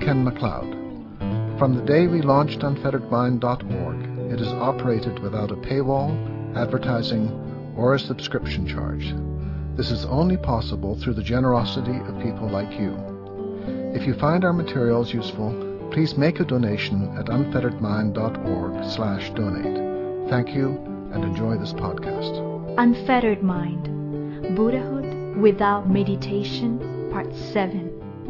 Ken MacLeod. From the day we launched unfetteredmind.org, it is operated without a paywall, advertising, or a subscription charge. This is only possible through the generosity of people like you. If you find our materials useful, please make a donation at unfetteredmind.org/donate. Thank you and enjoy this podcast. Unfettered Mind, Buddhahood Without Meditation, Part 7.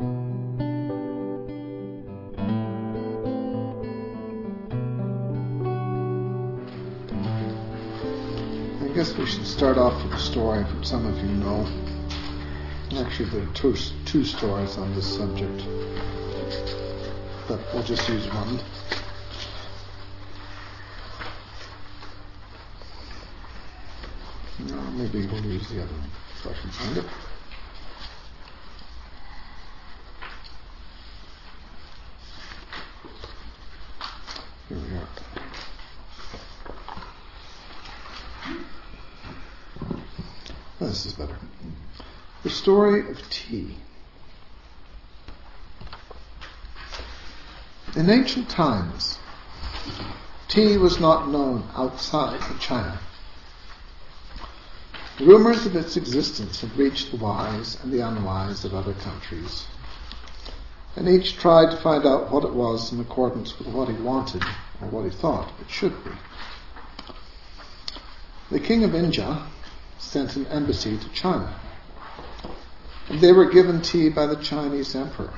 I guess we should start off with a story that some of you know. Actually, there are two stories on this subject, but we'll just use one. No, maybe we'll use the other one, so I can find it. Here we are. Oh, this is better. The story of tea. In ancient times, tea was not known outside of China. Rumors of its existence had reached the wise and the unwise of other countries, and each tried to find out what it was in accordance with what he wanted or what he thought it should be. The king of India sent an embassy to China, and they were given tea by the Chinese emperor.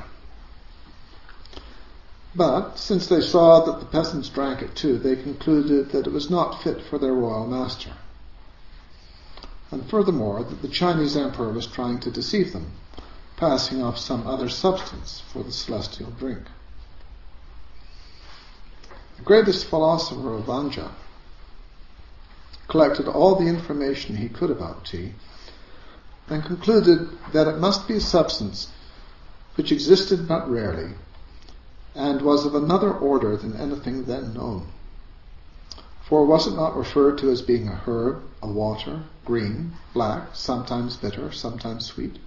But since they saw that the peasants drank it too, they concluded that it was not fit for their royal master. And furthermore, that the Chinese emperor was trying to deceive them, passing off some other substance for the celestial drink. The greatest philosopher of Anja collected all the information he could about tea and concluded that it must be a substance which existed but rarely and was of another order than anything then known. For was it not referred to as being a herb, a water, green, black, sometimes bitter, sometimes sweet?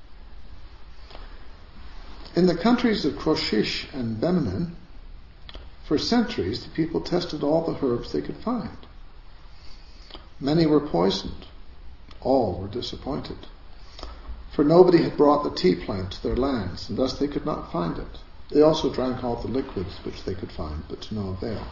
In the countries of Kroshish and Bemenin, for centuries the people tested all the herbs they could find. Many were poisoned. All were disappointed. For nobody had brought the tea plant to their lands, and thus they could not find it. They also drank all the liquids which they could find, but to no avail.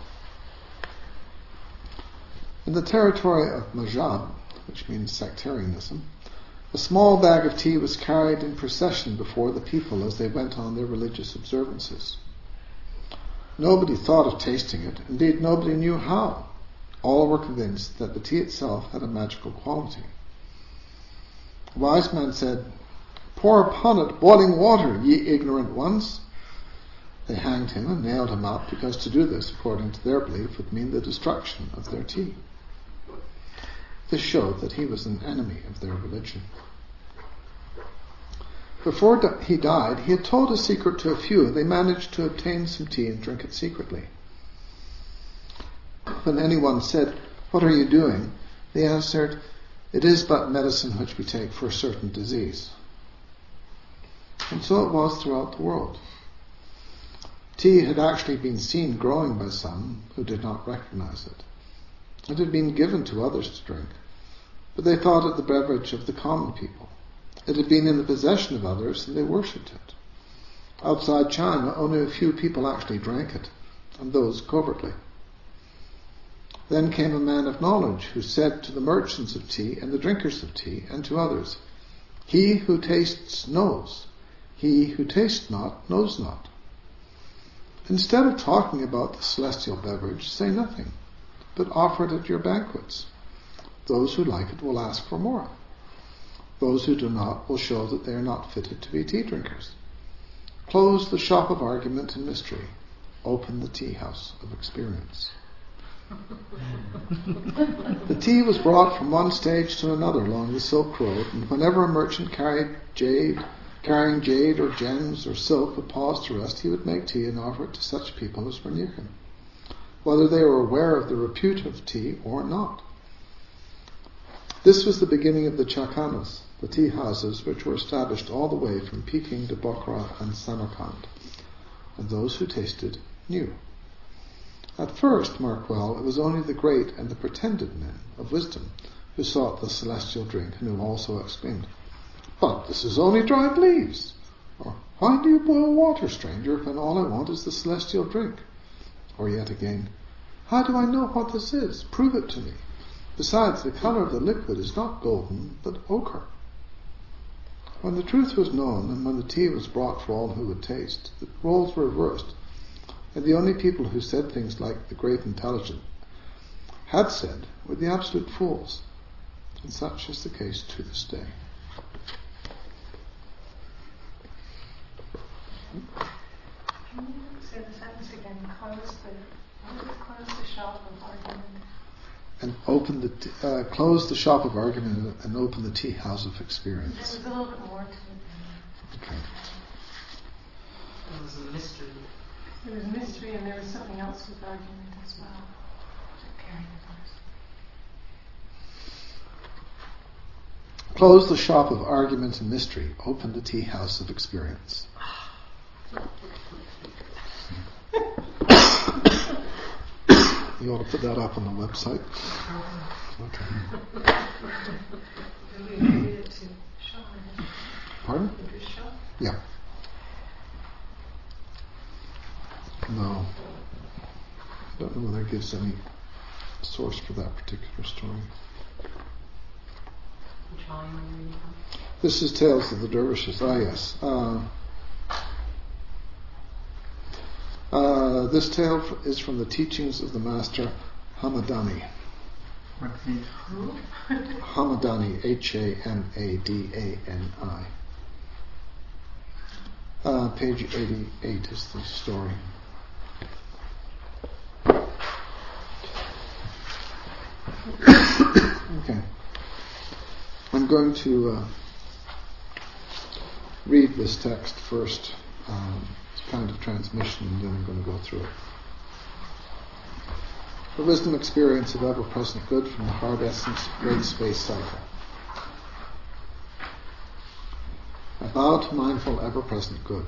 In the territory of Majab, which means sectarianism, a small bag of tea was carried in procession before the people as they went on their religious observances. Nobody thought of tasting it. Indeed, nobody knew how. All were convinced that the tea itself had a magical quality. A wise man said, "Pour upon it boiling water, ye ignorant ones." They hanged him and nailed him up, because to do this, according to their belief, would mean the destruction of their tea. This showed that he was an enemy of their religion. Before he died, he had told a secret to a few, and they managed to obtain some tea and drink it secretly. When anyone said, "What are you doing?" they answered, "It is but medicine which we take for a certain disease." And so it was throughout the world. Tea had actually been seen growing by some who did not recognize it. It had been given to others to drink, but they thought it the beverage of the common people. It had been in the possession of others, and they worshipped it. Outside China, only a few people actually drank it, and those covertly. Then came a man of knowledge who said to the merchants of tea and the drinkers of tea and to others, "He who tastes knows. He who tastes not knows not." Instead of talking about the celestial beverage, say nothing, but offer it at your banquets. Those who like it will ask for more. Those who do not will show that they are not fitted to be tea drinkers. Close the shop of argument and mystery. Open the tea house of experience. The tea was brought from one stage to another along the Silk Road, and whenever a merchant carrying jade or gems or silk would pause to rest, he would make tea and offer it to such people as were near him, whether they were aware of the repute of tea or not. This was the beginning of the chakanas, the tea houses which were established all the way from Peking to Bokhara and Samarkand, and those who tasted knew. At first, mark well, it was only the great and the pretended men of wisdom who sought the celestial drink, and who also exclaimed, "But this is only dried leaves!" Or, "Why do you boil water, stranger, when all I want is the celestial drink?" Or yet again, "How do I know what this is? Prove it to me. Besides, the colour of the liquid is not golden, but ochre." When the truth was known, and when the tea was brought for all who would taste, the roles were reversed, and the only people who said things like the great intelligent had said were the absolute fools. And such is the case to this day. Can you say the sentence again? Close the shop of argument. And close the shop of argument and open the tea house of experience. There was a little bit more to it. Okay. There was a mystery. There was mystery, and there was something else with argument as well. Carrying the verse. Close the shop of argument and mystery. Open the tea house of experience. You ought to put that up on the website. Okay. Did we read it to Shaw? Pardon? Shaw? Yeah. No. I don't know whether it gives any source for that particular story. Which volume are you reading from? This is Tales of the Dervishes. Yes. This tale is from the teachings of the Master Hamadani. Who? Hamadani, Hamadani. Page 88 is the story. Okay. I'm going to read this text first. It's kind of transmission, and then I'm going to go through it. The wisdom experience of ever-present good from the hard essence of great space cycle. I bow to mindful ever-present good.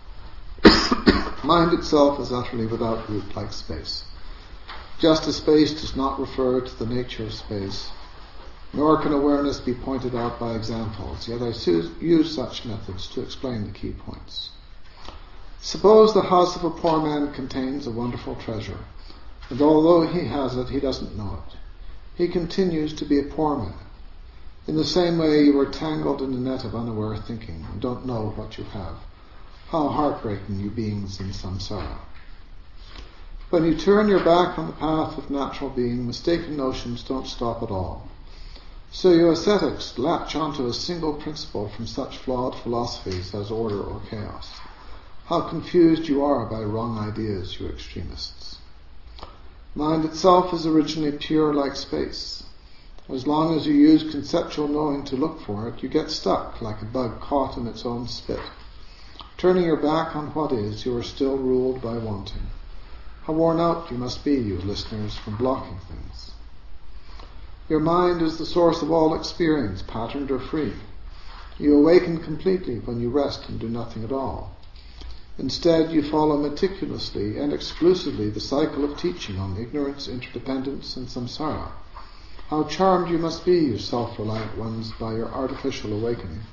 Mind itself is utterly without root like space. Just as space does not refer to the nature of space, nor can awareness be pointed out by examples, yet I use such methods to explain the key points. Suppose the house of a poor man contains a wonderful treasure, and although he has it, he doesn't know it. He continues to be a poor man. In the same way, you are tangled in a net of unaware thinking and don't know what you have. How heartbreaking, you beings in samsara. When you turn your back on the path of natural being, mistaken notions don't stop at all. So you ascetics latch onto a single principle from such flawed philosophies as order or chaos. How confused you are by wrong ideas, you extremists. Mind itself is originally pure like space. As long as you use conceptual knowing to look for it, you get stuck like a bug caught in its own spit. Turning your back on what is, you are still ruled by wanting. How worn out you must be, you listeners, from blocking things. Your mind is the source of all experience, patterned or free. You awaken completely when you rest and do nothing at all. Instead, you follow meticulously and exclusively the cycle of teaching on ignorance, interdependence, and samsara. How charmed you must be, you self-reliant ones, by your artificial awakening.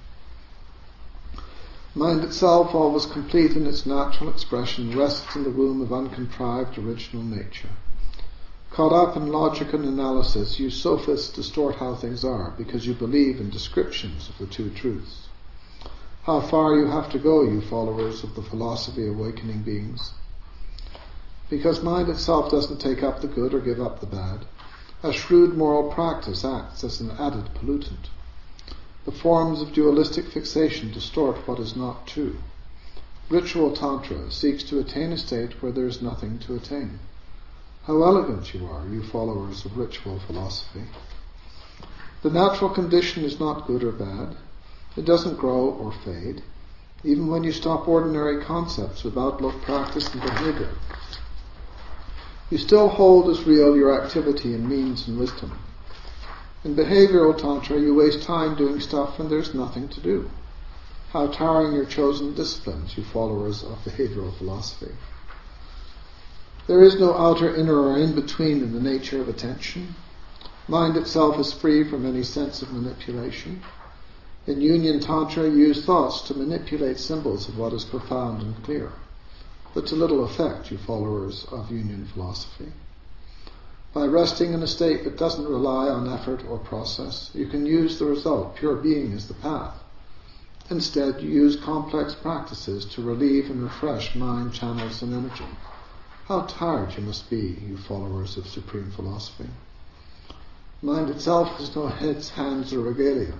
Mind itself, always complete in its natural expression, rests in the womb of uncontrived original nature. Caught up in logic and analysis, you sophists distort how things are because you believe in descriptions of the two truths. How far you have to go, you followers of the philosophy of awakening beings. Because mind itself doesn't take up the good or give up the bad, a shrewd moral practice acts as an added pollutant. The forms of dualistic fixation distort what is not true. Ritual tantra seeks to attain a state where there is nothing to attain. How elegant you are, you followers of ritual philosophy. The natural condition is not good or bad. It doesn't grow or fade, even when you stop ordinary concepts with outlook, practice, and behavior. You still hold as real your activity and means and wisdom. In behavioral tantra, you waste time doing stuff when there's nothing to do. How tiring your chosen disciplines, you followers of behavioral philosophy. There is no outer, inner, or in-between in the nature of attention. Mind itself is free from any sense of manipulation. In Union Tantra, you use thoughts to manipulate symbols of what is profound and clear, but to little effect, you followers of Union philosophy. By resting in a state that doesn't rely on effort or process, you can use the result, pure being is the path. Instead, you use complex practices to relieve and refresh mind, channels, and energy. How tired you must be, you followers of supreme philosophy. Mind itself has no heads, hands, or regalia.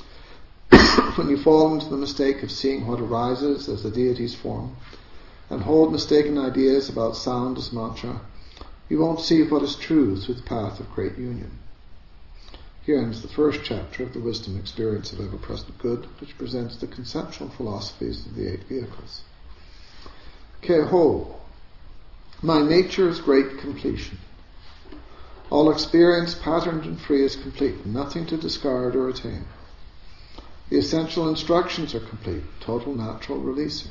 When you fall into the mistake of seeing what arises as the deity's form, and hold mistaken ideas about sound as mantra, you won't see what is true through the path of great union. Here ends the first chapter of the wisdom experience of ever-present good, which presents the conceptual philosophies of the 8 vehicles. Keho, my nature is great completion. All experience, patterned and free, is complete, nothing to discard or attain. The essential instructions are complete, total natural releasing.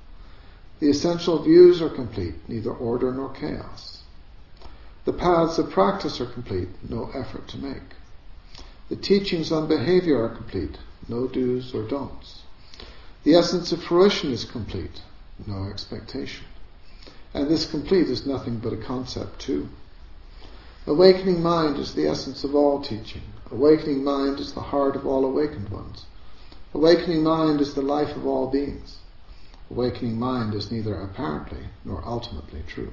The essential views are complete, neither order nor chaos. The paths of practice are complete, no effort to make. The teachings on behavior are complete, no do's or don'ts. The essence of fruition is complete, no expectation. And this complete is nothing but a concept too. Awakening mind is the essence of all teaching. Awakening mind is the heart of all awakened ones. Awakening mind is the life of all beings. Awakening mind is neither apparently nor ultimately true.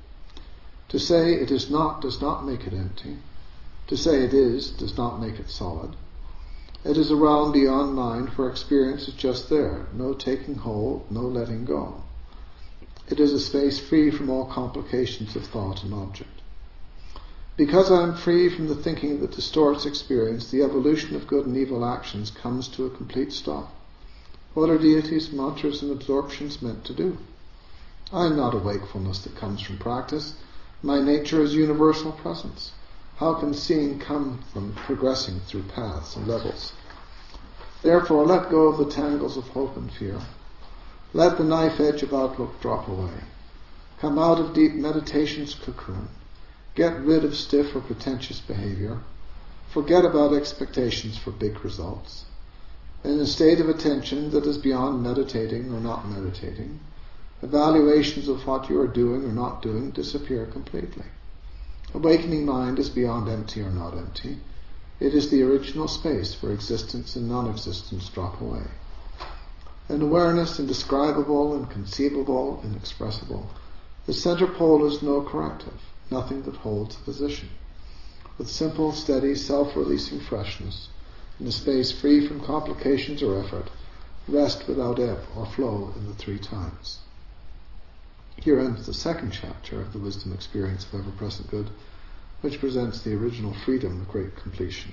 To say it is not does not make it empty. To say it is does not make it solid. It is a realm beyond mind where experience is just there, no taking hold, no letting go. It is a space free from all complications of thought and object. Because I am free from the thinking that distorts experience, the evolution of good and evil actions comes to a complete stop. What are deities, mantras, and absorptions meant to do? I am not a wakefulness that comes from practice. My nature is universal presence. How can seeing come from progressing through paths and levels? Therefore, let go of the tangles of hope and fear. Let the knife edge of outlook drop away. Come out of deep meditation's cocoon. Get rid of stiff or pretentious behavior. Forget about expectations for big results. In a state of attention that is beyond meditating or not meditating, evaluations of what you are doing or not doing disappear completely. Awakening mind is beyond empty or not empty. It is the original space where existence and non-existence drop away. An awareness indescribable, inconceivable, inexpressible. The center pole is no corrective, nothing that holds a position. With simple, steady, self-releasing freshness, in a space free from complications or effort, rest without ebb or flow in the 3 times. Here ends the second chapter of the wisdom experience of ever-present good, which presents the original freedom of great completion.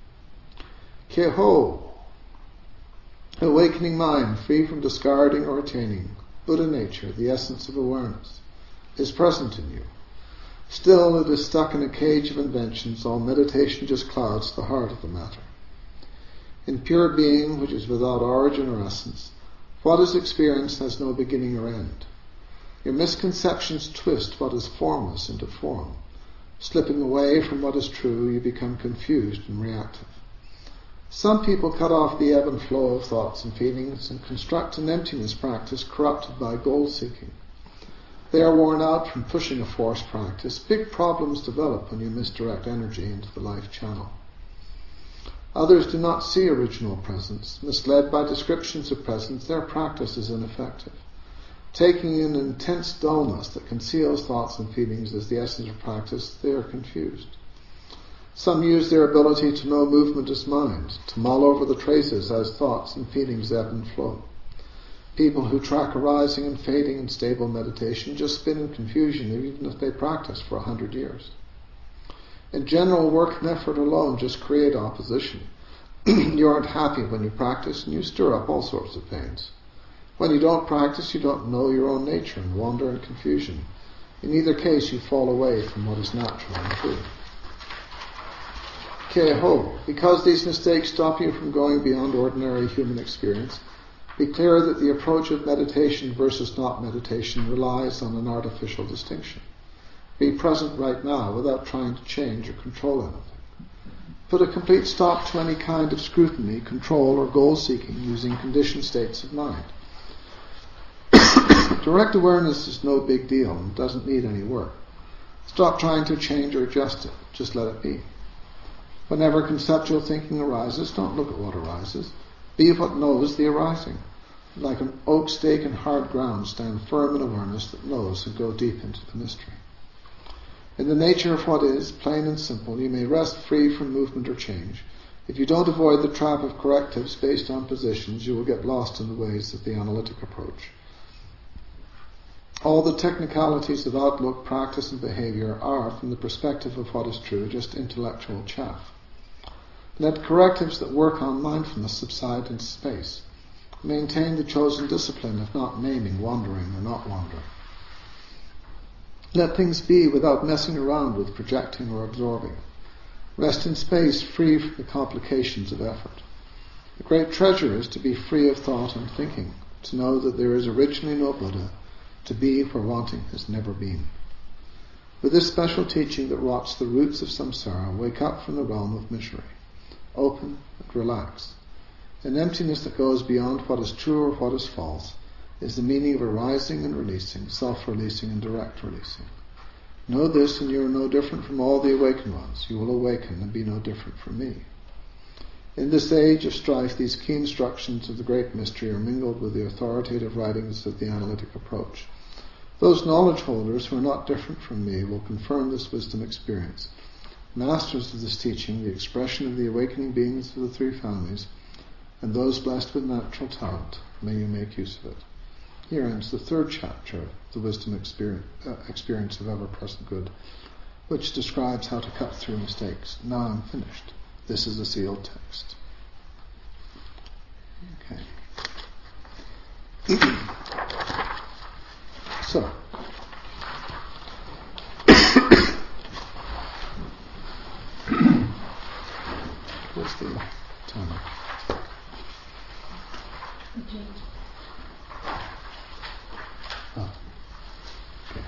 Keho, awakening mind, free from discarding or attaining, Buddha nature, the essence of awareness, is present in you. Still, it is stuck in a cage of inventions. All meditation just clouds the heart of the matter. In pure being, which is without origin or essence, what is experienced has no beginning or end. Your misconceptions twist what is formless into form. Slipping away from what is true, you become confused and reactive. Some people cut off the ebb and flow of thoughts and feelings and construct an emptiness practice corrupted by goal-seeking. They are worn out from pushing a forced practice. Big problems develop when you misdirect energy into the life channel. Others do not see original presence. Misled by descriptions of presence, their practice is ineffective. Taking in intense dullness that conceals thoughts and feelings as the essence of practice, they are confused. Some use their ability to know movement as mind, to mull over the traces as thoughts and feelings ebb and flow. People who track arising and fading in stable meditation just spin in confusion even if they practice for 100 years. In general, work and effort alone just create opposition. You aren't happy when you practice and you stir up all sorts of pains. When you don't practice, you don't know your own nature and wander in confusion. In either case, you fall away from what is natural and true. Keho, because these mistakes stop you from going beyond ordinary human experience, Be clear that the approach of meditation versus not meditation relies on an artificial distinction. Be present right now without trying to change or control anything. Put a complete stop to any kind of scrutiny, control, or goal-seeking using conditioned states of mind. Direct awareness is no big deal and doesn't need any work. Stop trying to change or adjust it. Just let it be. Whenever conceptual thinking arises, don't look at what arises. Be what knows the arising. Like an oak stake in hard ground, stand firm in awareness that knows and go deep into the mystery. In the nature of what is, plain and simple, you may rest free from movement or change. If you don't avoid the trap of correctives based on positions, you will get lost in the ways of the analytic approach. All the technicalities of outlook, practice and behavior are, from the perspective of what is true, just intellectual chaff. Let correctives that work on mindfulness subside into space. Maintain the chosen discipline of not naming, wandering or not wandering. Let things be without messing around with projecting or absorbing. Rest in space, free from the complications of effort. The great treasure is to be free of thought and thinking, to know that there is originally no Buddha, to be where wanting has never been. With this special teaching that rots the roots of samsara, wake up from the realm of misery. Open and relax. An emptiness that goes beyond what is true or what is false is the meaning of arising and releasing, self-releasing and direct releasing. Know this and you are no different from all the awakened ones. You will awaken and be no different from me. In this age of strife, these key instructions of the great mystery are mingled with the authoritative writings of the analytic approach. Those knowledge holders who are not different from me will confirm this wisdom experience. Masters of this teaching, the expression of the awakening beings of the three families, and those blessed with natural talent, may you make use of it. Here ends the third chapter of the wisdom experience of ever-present good, which describes how to cut through mistakes. Now I'm finished. This is a sealed text. Okay. So, what's the time? Oh. Okay.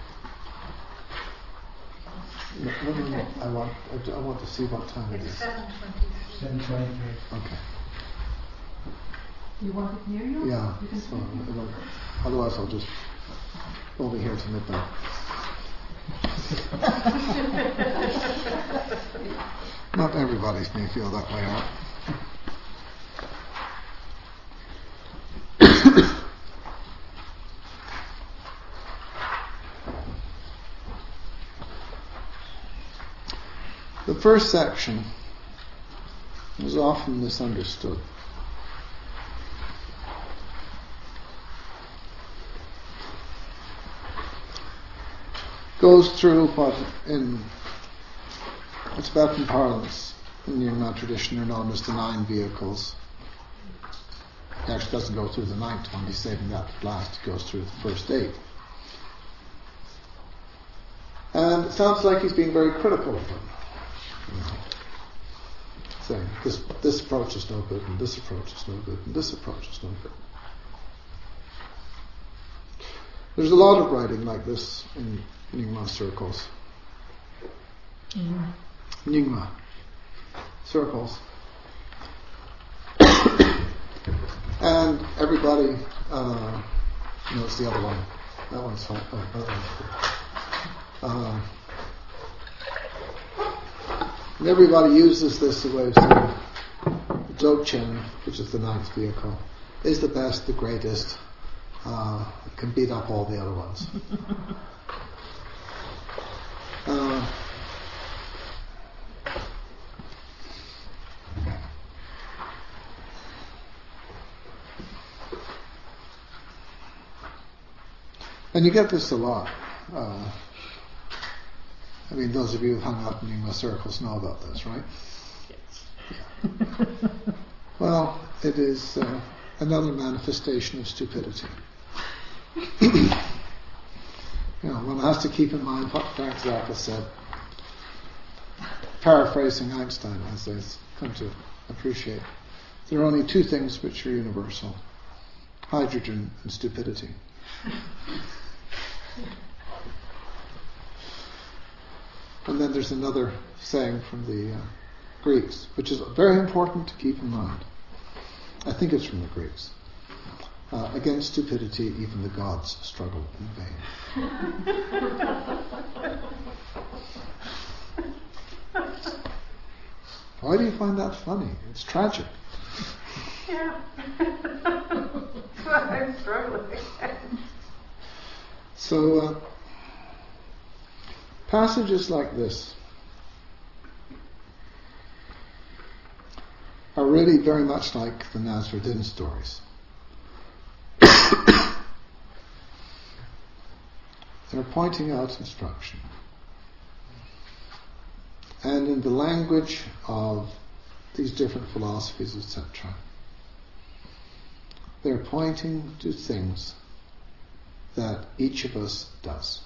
No. I want to see what time it is. 7:23. 7:23. Okay. You want it near you? Yeah. You can So, otherwise, I'll just be here till midnight. Not everybody may feel that way out. The first section is often misunderstood. Goes through what in Tibetan parlance, in the Nyingma tradition, are known as the 9 vehicles. He actually doesn't go through the 9th one, he's saving that for last. He goes through the first 8. And it sounds like he's being very critical of them. Saying, this approach is no good, and this approach is no good, and this approach is no good. There's a lot of writing like this in Nyingma circles. Nyingma circles. And everybody knows the other one. That one's fine. And everybody uses this the way of saying Dzogchen, which is the 9th vehicle, is the best, the greatest, can beat up all the other ones. And you get this a lot. I mean, those of you who've hung out in Nyingma circles know about this, right? Yes. Yeah. Well, it is another manifestation of stupidity. One has to keep in mind what Frank Zappa said, paraphrasing Einstein, as they've come to appreciate. There are only 2 things which are universal: hydrogen and stupidity. And then there's another saying from the Greeks, which is very important to keep in mind. I think it's from the Greeks. Against stupidity, even the gods struggle in vain. Why do you find that funny? It's tragic. Yeah. That's why I'm struggling. So, passages like this are really very much like the Nazar Din stories. They're pointing out instruction. And in the language of these different philosophies, etc., they're pointing to things that each of us does.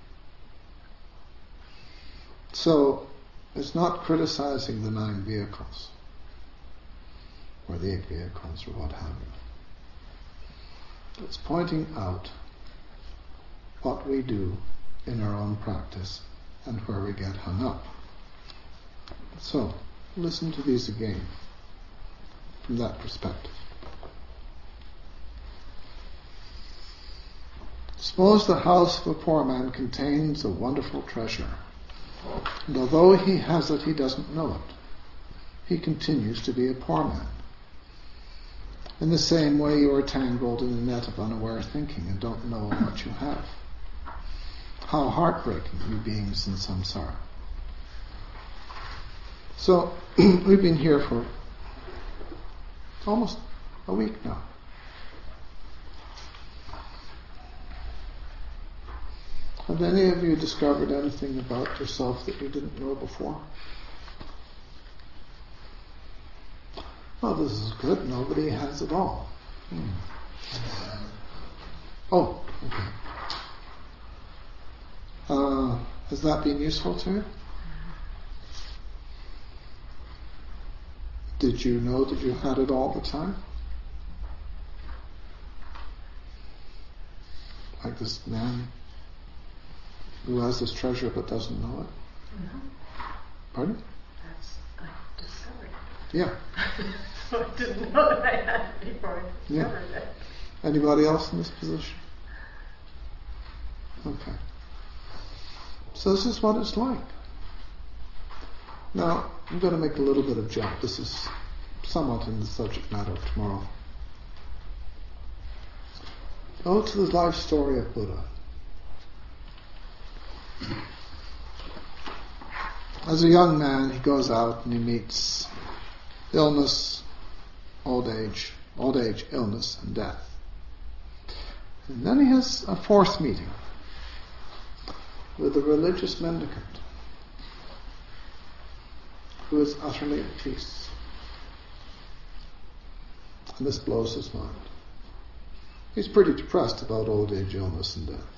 So, it's not criticizing the 9 vehicles, or the 8 vehicles, or what have you. It's pointing out what we do in our own practice and where we get hung up. So, listen to these again from that perspective. Suppose the house of a poor man contains a wonderful treasure, and although he has it, he doesn't know it. He continues to be a poor man. In the same way, you are tangled in a net of unaware thinking and don't know what you have. How heartbreaking, you beings in samsara. So, we've been here for almost a week now. Have any of you discovered anything about yourself that you didn't know before? Well, this is good. Nobody has it all. Oh, okay. Has that been useful to you? Did you know that you had it all the time? Like this man who has this treasure but doesn't know it? No. Pardon? I discovered it. Yeah. So I didn't know that I had it before I discovered it. Anybody else in this position? Okay. So this is what it's like. Now, I'm going to make a little bit of jump. This is somewhat in the subject matter of tomorrow. Go to the life story of Buddha. As a young man, he goes out and he meets illness, old age, illness, and death. And then he has a fourth meeting with a religious mendicant who is utterly at peace. And this blows his mind. He's pretty depressed about old age, illness, and death.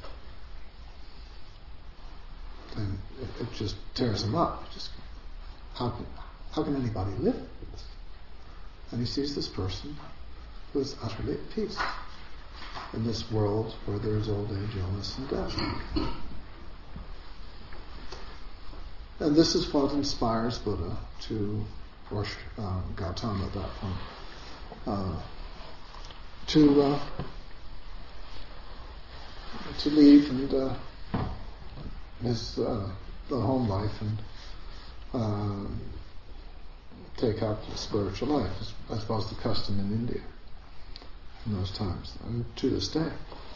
And it just tears him up. How can anybody live with this? And he sees this person who is utterly at peace in this world where there is old age, illness, and death. And this is what inspires Buddha to, or Gautama at that point, to leave and the home life and take up the spiritual life, as was the custom in India in those times, and to this day.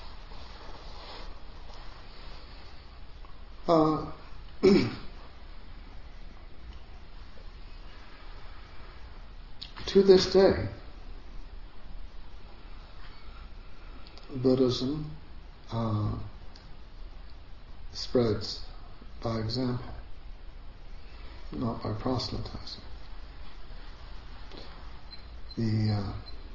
To this day, Buddhism spreads by example, not by proselytizing. The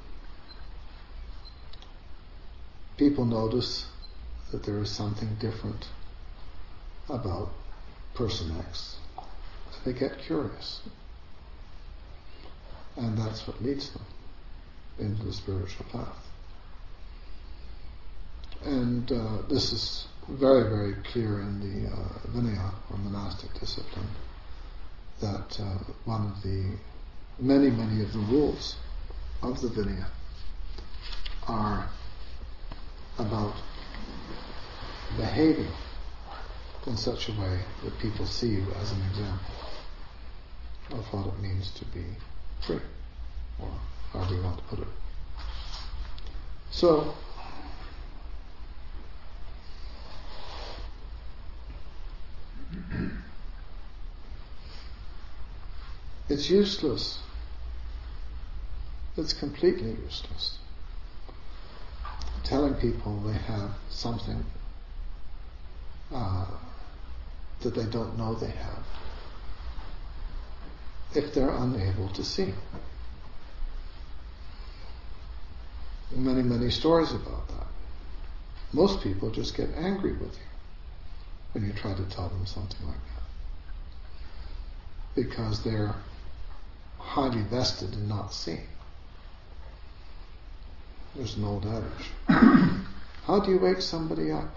people notice that there is something different about person X. They get curious. And that's what leads them into the spiritual path. And this is very, very clear in the Vinaya, or monastic discipline, that one of the many of the rules of the Vinaya are about behaving in such a way that people see you as an example of what it means to be free, or however you want to put it. So, it's useless. It's completely useless telling people they have something that they don't know they have if they're unable to see. Many stories about that. Most people just get angry with you when you try to tell them something like that, because they're highly vested in not seeing. There's an old adage. How do you wake somebody up?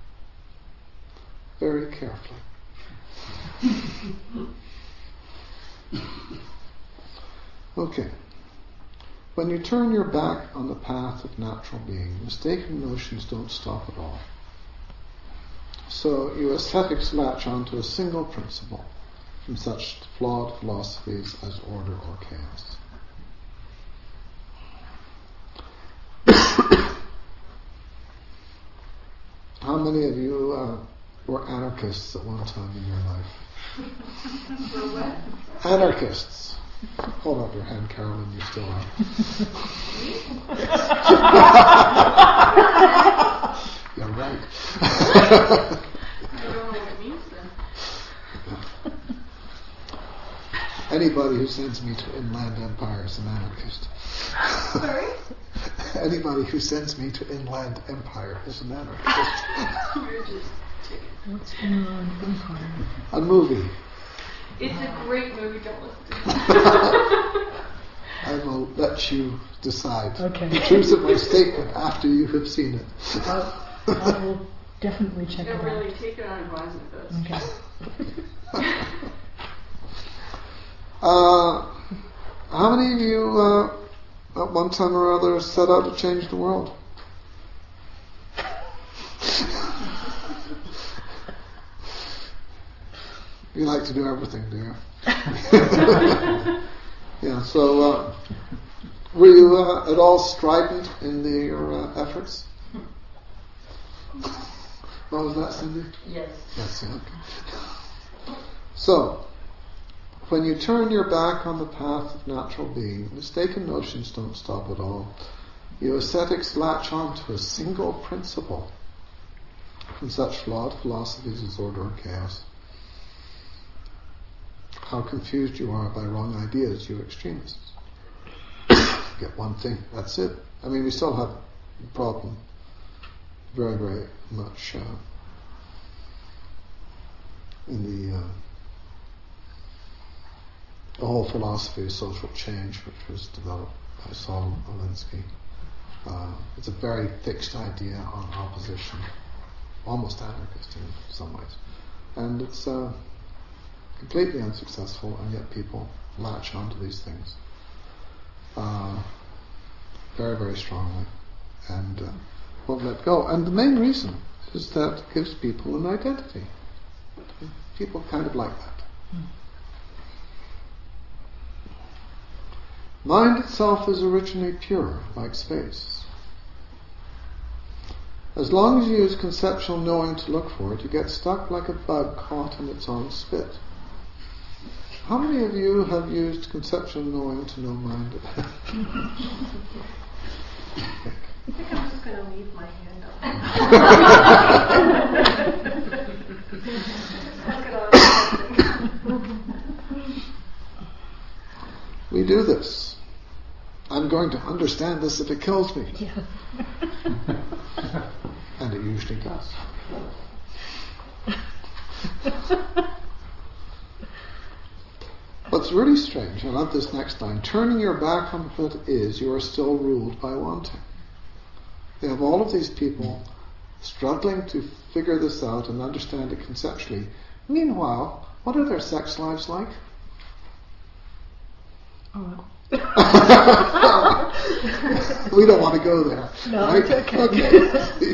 Very carefully. Okay. When you turn your back on the path of natural being, mistaken notions don't stop at all. So you ascetics latch onto a single principle from such flawed philosophies as order or chaos. How many of you were anarchists at one time in your life? Were what? Anarchists. Hold up your hand, Carolyn, you still are. You're right. I don't know what it means then. Anybody who sends me to Inland Empire is an anarchist. Sorry? Anybody who sends me to Inland Empire is an anarchist. You're just chicken. What's Inland Empire? A movie. It's a great movie, don't listen to it. I will let you decide Okay. the truth of my statement after you have seen it. I will definitely check it Don't out. really take it on advisement, though. Okay. How many of you at one time or other set out to change the world? You like to do everything, do you? Yeah, so were you at all strident in your efforts? What was that, Cindy? Yes. Yes, yeah, okay. So, when you turn your back on the path of natural being, mistaken notions don't stop at all. You ascetics latch on to a single principle from such flawed philosophies as order and chaos. How confused you are by wrong ideas, you extremists. Get one thing, that's it. I mean, we still have a problem very, very much in the whole philosophy of social change, which was developed by Solomon Alinsky. It's a very fixed idea on opposition, almost anarchist in some ways. And it's completely unsuccessful, and yet people latch onto these things very, very strongly and won't let go. And the main reason is that it gives people an identity. People kind of like that. Mind itself is originally pure, like space. As long as you use conceptual knowing to look for it, you get stuck like a bug caught in its own spit. How many of you have used conceptual knowing to know mind? I think I'm just going to leave my hand up. We do this. I'm going to understand this if it kills me. Yeah. And it usually does. What's really strange, I love this next line, turning your back on what is, you are still ruled by wanting. You have all of these people struggling to figure this out and understand it conceptually. Meanwhile, what are their sex lives like? Oh, We don't want to go there. no, right? it's okay.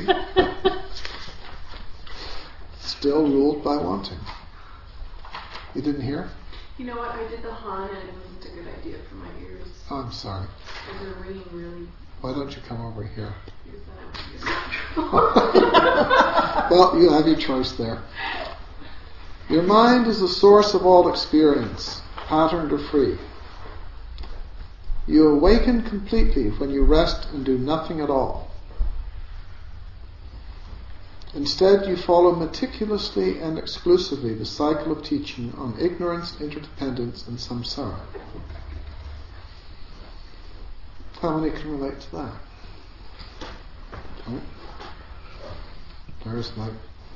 Still ruled by wanting. You didn't hear? You know what? I did the Han and it wasn't a good idea for my ears. Oh, I'm sorry. They were ringing really. Why don't you come over here? Then I would use Well, you have your choice there. Your mind is the source of all experience, patterned or free. You awaken completely when you rest and do nothing at all. Instead, you follow meticulously and exclusively the cycle of teaching on ignorance, interdependence, and samsara. How many can relate to that? Oh. There's like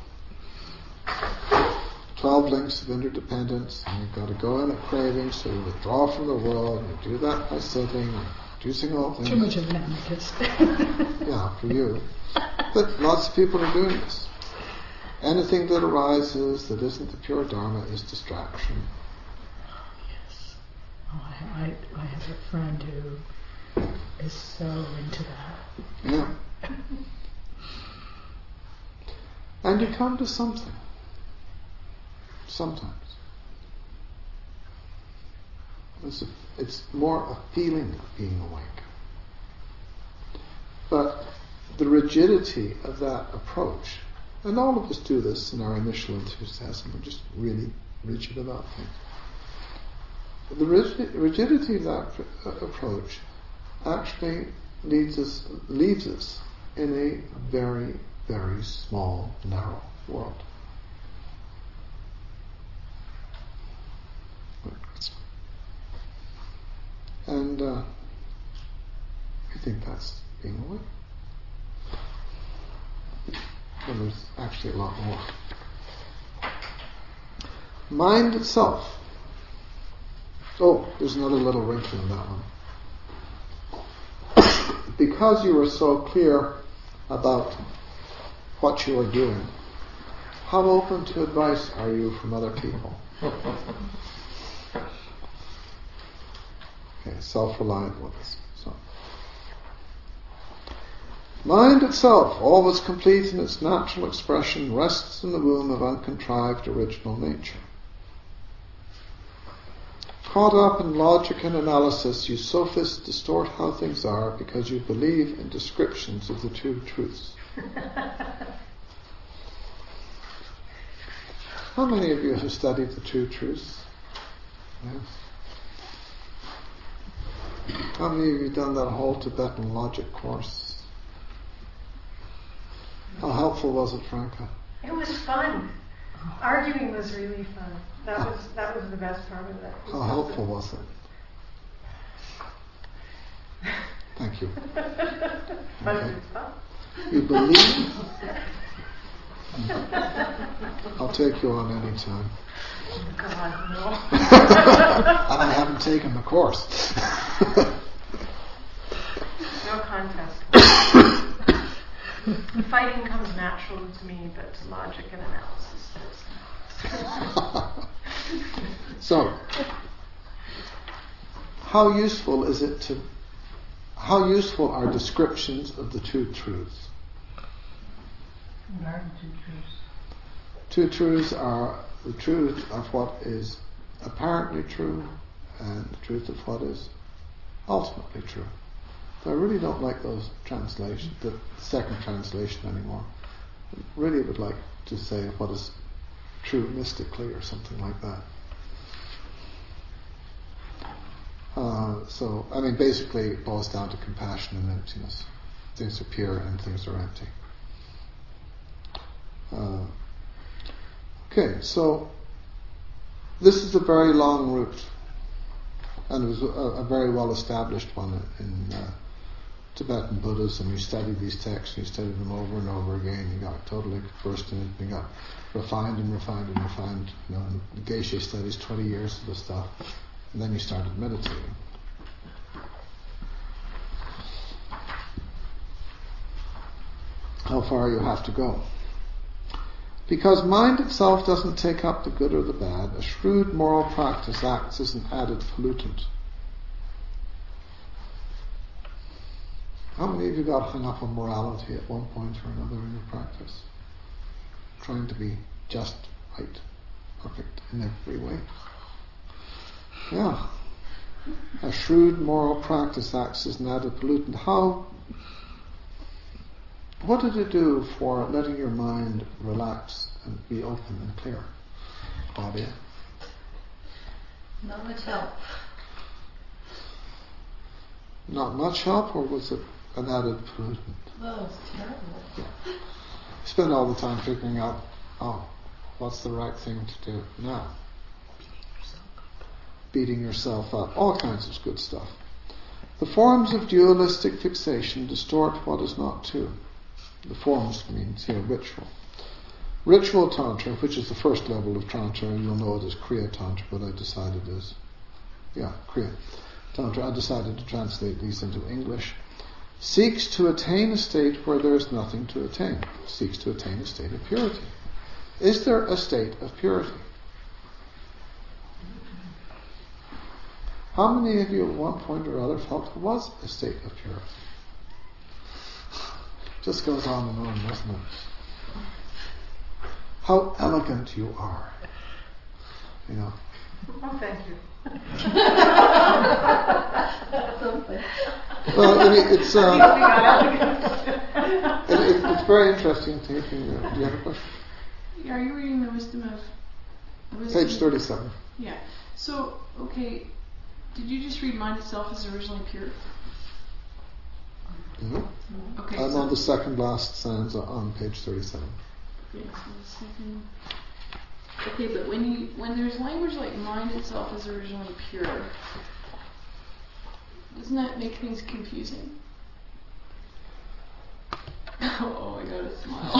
12 links of interdependence, and you've got to go in at craving, so you withdraw from the world, and you do that by sitting, and reducing all things. Too much of an anarchist. Yeah, for you. But lots of people are doing this. Anything that arises that isn't the pure Dharma is distraction. Yes. Oh, I have a friend who is so into that. Yeah. And you come to something. Sometimes. It's more a feeling of being awake. But the rigidity of that approach, and all of us do this in our initial enthusiasm, we're just really rigid about things. The rigidity of that approach actually leaves us in a very, very small, narrow world. And I think that's being awake. And there's actually a lot more. Mind itself. Oh, there's another little wrinkle in that one. Because you are so clear about what you are doing, how open to advice are you from other people? Okay, self-reliant ones. So. Mind itself, always complete in its natural expression, rests in the womb of uncontrived original nature. Caught up in logic and analysis, you sophists distort how things are because you believe in descriptions of the two truths. How many of you have studied the two truths? Yes. How many of you have done that whole Tibetan logic course? How helpful was it, Franca? It was fun. Arguing was really fun. That was the best part of it. How helpful was it? Thank you. Okay. You believe? I'll take you on any time. God, no. And I haven't taken the course. No contest. Fighting comes natural to me, but logic and analysis does. So, how useful are descriptions of the two truths? What are the two truths? Two truths are the truth of what is apparently true and the truth of what is ultimately true. So I really don't like those translations, the second translation anymore. I really would like to say what is true mystically or something like that. Basically it boils down to compassion and emptiness. Things are pure and things are empty. Okay, so this is a very long route, and it was a very well established one in Tibetan Buddhism. You study these texts, you study them over and over again, you got totally versed in it, you got refined and refined and refined. The Geshe studies 20 years of the stuff, and then you started meditating. how far you have to go. Because mind itself doesn't take up the good or the bad, a shrewd moral practice acts as an added pollutant. How many of you got hung up on morality at one point or another in your practice? Trying to be just, right, perfect in every way. Yeah. A shrewd moral practice acts as an added pollutant. What did it do for letting your mind relax and be open and clear? Bobby? Not much help. Not much help, or was it an added pollutant? Oh, it's terrible. Yeah. Spend all the time figuring out, what's the right thing to do now? Beating yourself up. All kinds of good stuff. The forms of dualistic fixation distort what is not true. The forms means here ritual. Ritual Tantra, which is the first level of Tantra, and you'll know it as Kriya Tantra, but I decided Kriya Tantra. I decided to translate these into English. Seeks to attain a state where there is nothing to attain. Seeks to attain a state of purity. Is there a state of purity? How many of you at one point or other felt there was a state of purity? Just goes on and on, doesn't it? How elegant you are. You know. Oh, thank you. Well, it's it's very interesting thinking. Do you have a question? Are you reading the Wisdom of... Page 37. Yeah. So, okay, did you just read mind itself is originally pure? Mm-hmm. Okay. I'm on the second last stanza on page 37. Okay, so the second... Okay, but when there's language like mind itself is originally pure, doesn't that make things confusing? Oh, I gotta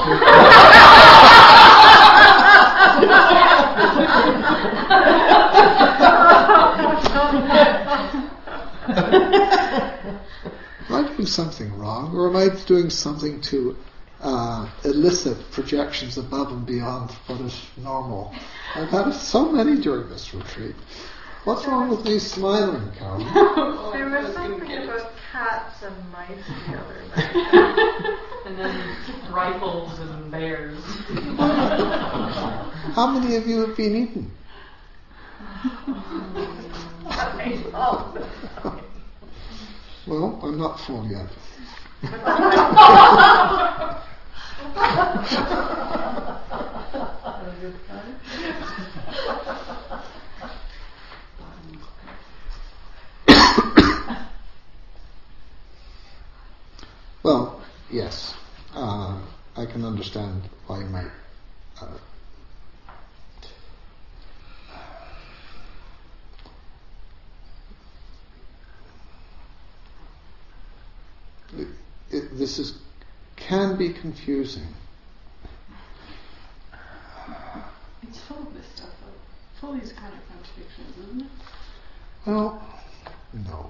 smile. Am I doing something wrong, or am I doing something to elicit projections above and beyond what is normal? I've had so many during this retreat. What's wrong with me smiling, Carol? There was something about cats and mice the other night. And then rifles and bears. How many of you have been eaten? Well, I'm not full yet. Well, yes, I can understand why you might this can be confusing. It's full of this stuff, though. Full of these kind of contradictions, isn't it? Well, no.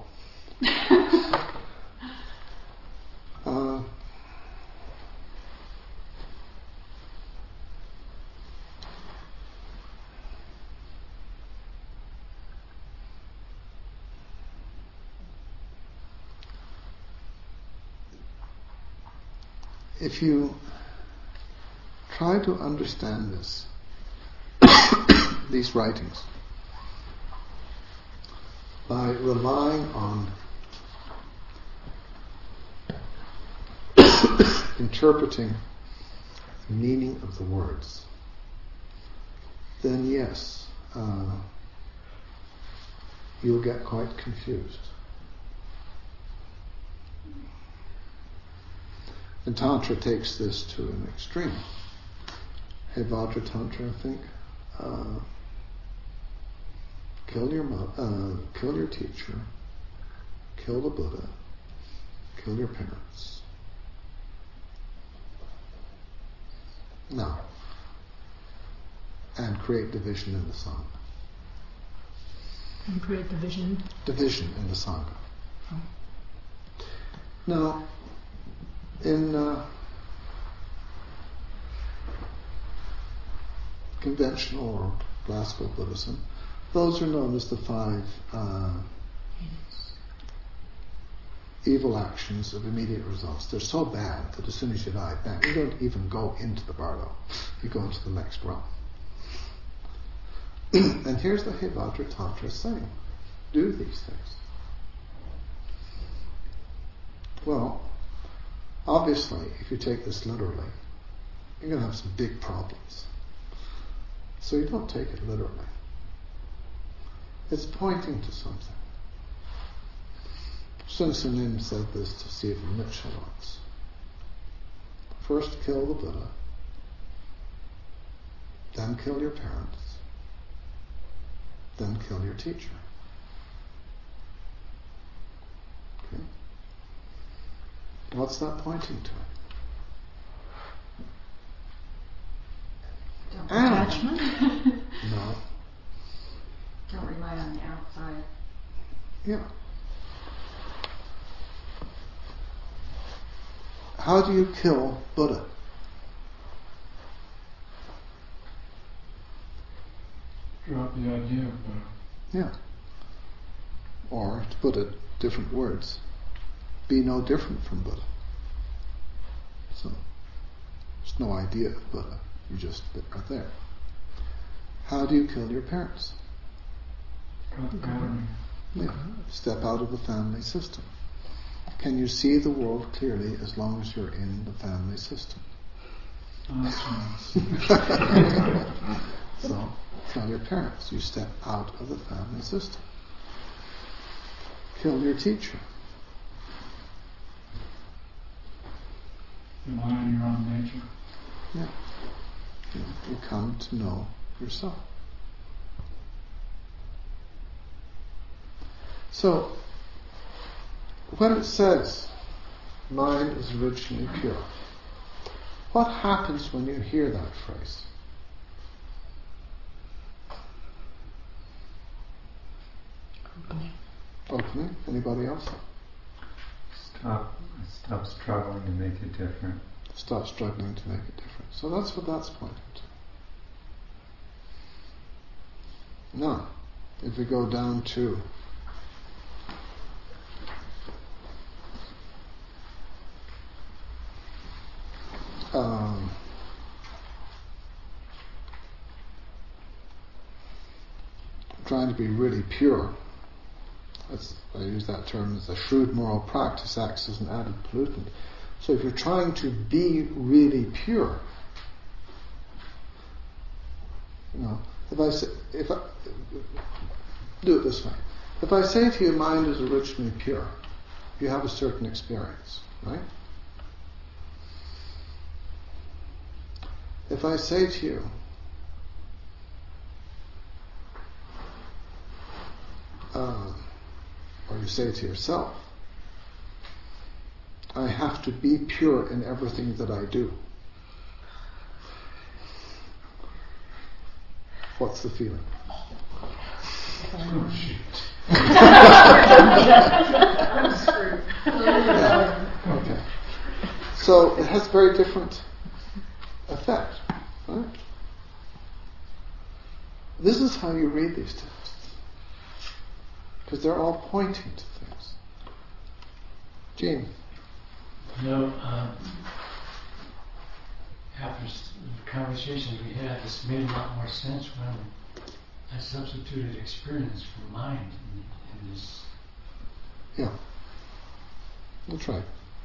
If you try to understand this, these writings, by relying on interpreting the meaning of the words, then yes, you'll get quite confused. And Tantra takes this to an extreme. Hey, Vajra Tantra, I think. Kill your teacher, kill the Buddha, kill your parents. No. And create division in the Sangha. And create division? Division in the Sangha. Now, in conventional or classical Buddhism, those are known as the 5 evil actions of immediate results. They're so bad that as soon as you die, bang, you don't even go into the bardo. You go into the next realm. And here's the Hevajra Tantra saying, do these things. Well, obviously, if you take this literally, you're going to have some big problems. So you don't take it literally. It's pointing to something. Sun Tzu Nim said this to Stephen Mitchell once. First kill the Buddha, then kill your parents, then kill your teacher. Okay? What's that pointing to? Attachment? No. Don't rely on the outside. Yeah. How do you kill Buddha? Drop the idea of Buddha. Yeah. Or, to put it different words, be no different from Buddha. So, there's no idea of Buddha. You just are there. How do you kill your parents? Cut the pattern. Yeah. Step out of the family system. Can you see the world clearly as long as you're in the family system? So, kill your parents. You step out of the family system. Kill your teacher. Rely on your own nature. Yeah. You come to know yourself. So, when it says, mind is originally pure, what happens when you hear that phrase? Opening. Anybody else? Stop struggling to make it different. Stop struggling to make it different. So that's what that's pointing to. Now, if we go down to trying to be really pure. I use that term as a shrewd moral practice acts as an added pollutant. So if you're trying to be really pure, if I do it this way. If I say to you, mind is originally pure, you have a certain experience, right? If I say to you, or you say to yourself, I have to be pure in everything that I do. What's the feeling? Oh, shit. Okay. So it has very different effect, right? This is how you read these texts. Because they're all pointing to things. Gene. After the conversations we had, this made a lot more sense when I substituted experience for mind in this. Yeah. That's right.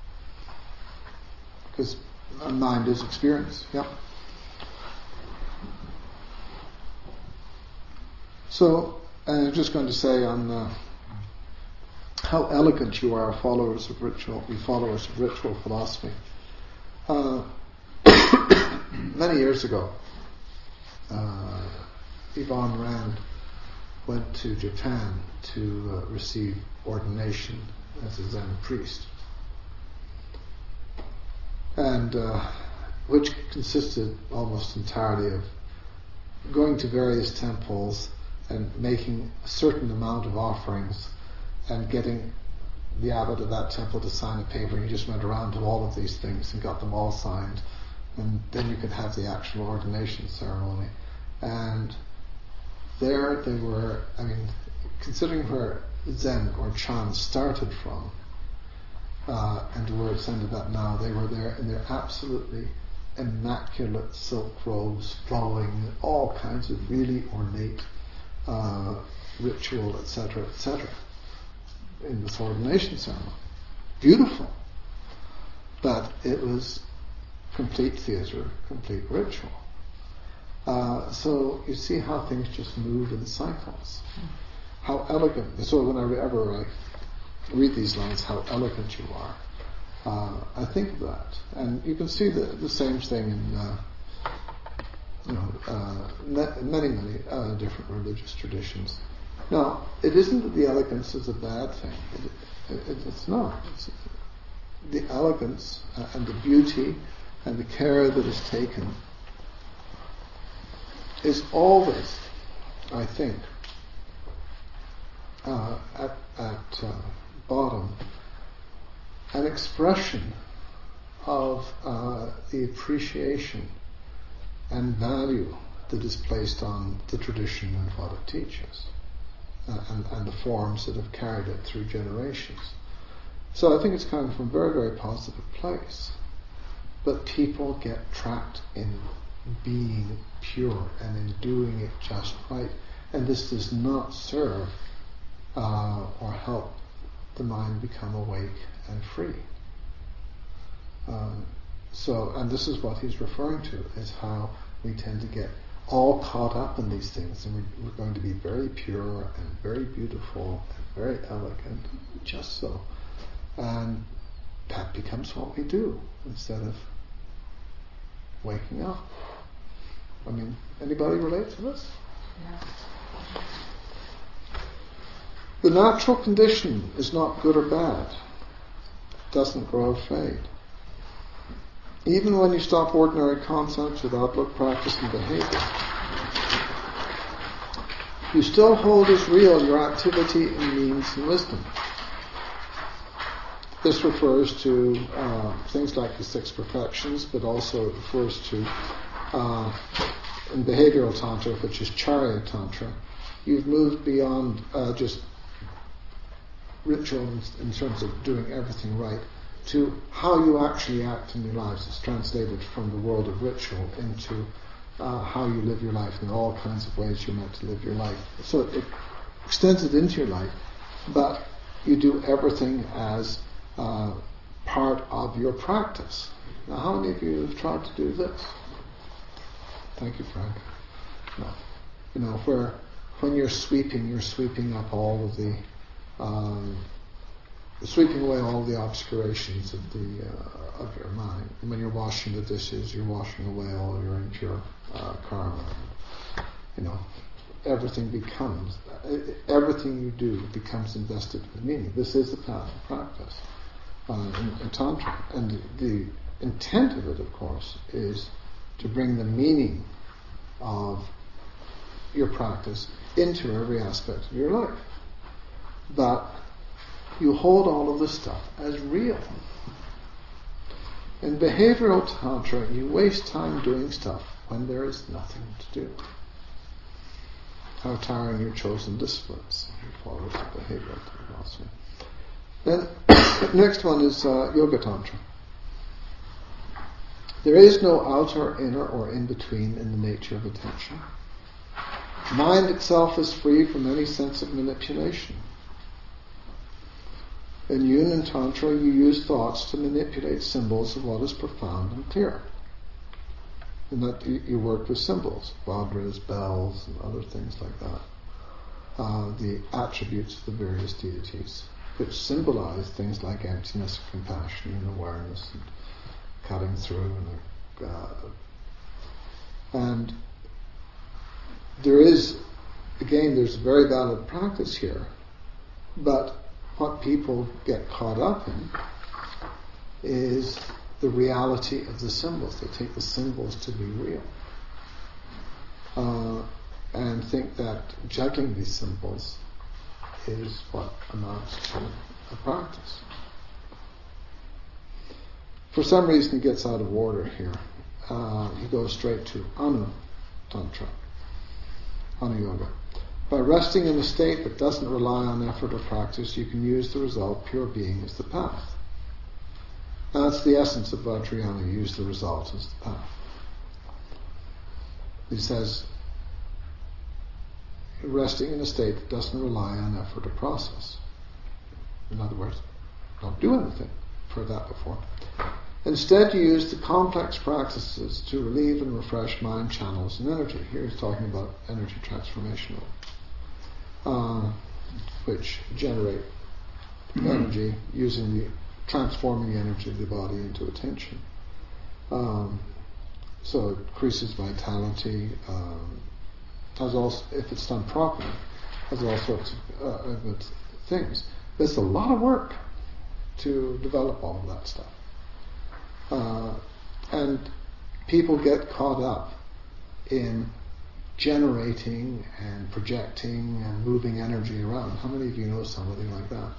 Because mind is experience. Yeah. So, and I'm just going to say on how elegant you are, followers of ritual philosophy. Many years ago, Yvonne Rand went to Japan to receive ordination as a Zen priest, and which consisted almost entirely of going to various temples and making a certain amount of offerings and getting the abbot of that temple to sign a paper. You just went around to all of these things and got them all signed, and then you could have the actual ordination ceremony. And there they were, considering where Zen or Chan started from, and to where it's ended up now, they were there in their absolutely immaculate silk robes, flowing, all kinds of really ornate ritual, etc., in this ordination ceremony. Beautiful. But it was complete theatre, complete ritual. So you see how things just move in cycles. How elegant. So whenever I read these lines, how elegant you are, I think of that. And you can see the same thing in many different religious traditions. Now, it isn't that the elegance is a bad thing. It's not. The elegance and the beauty and the care that is taken is always, I think, at bottom, an expression of the appreciation and value that is placed on the tradition and what it teaches, and the forms that have carried it through generations. So I think it's coming from a very, very positive place. But people get trapped in being pure and in doing it just right. And this does not serve or help the mind become awake and free. And this is what he's referring to, is how we tend to get all caught up in these things, and we're going to be very pure and very beautiful and very elegant, just so. And that becomes what we do instead of waking up. Anybody relate to this? Yes. The natural condition is not good or bad. It doesn't grow or fade. Even when you stop ordinary concepts with outlook, practice, and behavior, you still hold as real your activity and means and wisdom. This refers to things like the six perfections, but also it refers to, in behavioral tantra, which is Charya tantra, you've moved beyond just ritual in terms of doing everything right, to how you actually act in your lives. It's translated from the world of ritual into how you live your life. There are all kinds of ways you're meant to live your life. So it extends it into your life, but you do everything as part of your practice. Now, how many of you have tried to do this? Thank you, Frank. No. Where when you're sweeping up all of the sweeping away all the obscurations of your mind. And when you're washing the dishes, you're washing away all your impure karma. Everything you do becomes invested with meaning. This is the path of practice in Tantra. And the intent of it, of course, is to bring the meaning of your practice into every aspect of your life. But you hold all of this stuff as real. In behavioral Tantra, you waste time doing stuff when there is nothing to do. How tiring your chosen disciplines. You follow the behavioral philosophy. Then, next one is Yoga Tantra. There is no outer, inner, or in-between in the nature of attention. Mind itself is free from any sense of manipulation. In Yun and Tantra, you use thoughts to manipulate symbols of what is profound and clear. And that you work with symbols, vajras, bells, and other things like that. The attributes of the various deities, which symbolize things like emptiness, compassion, and awareness, and cutting through. And there's a very valid practice here, but what people get caught up in is the reality of the symbols. They take the symbols to be real, and think that judging these symbols is what amounts to a practice. For some reason, he gets out of order here. He goes straight to Anu Tantra. Hatha Yoga. By resting in a state that doesn't rely on effort or practice, you can use the result. Pure being is the path. And that's the essence of Vajrayana. Use the result as the path. He says, resting in a state that doesn't rely on effort or process. In other words, don't do anything. I've heard that before. Instead, you use the complex practices to relieve and refresh mind channels and energy. Here he's talking about energy transformation, which generate energy using transforming the energy of the body into attention. So it increases vitality. Has also, if it's done properly, has all sorts of good things. There's a lot of work to develop all of that stuff. And people get caught up in generating and projecting and moving energy around. How many of you know somebody like that?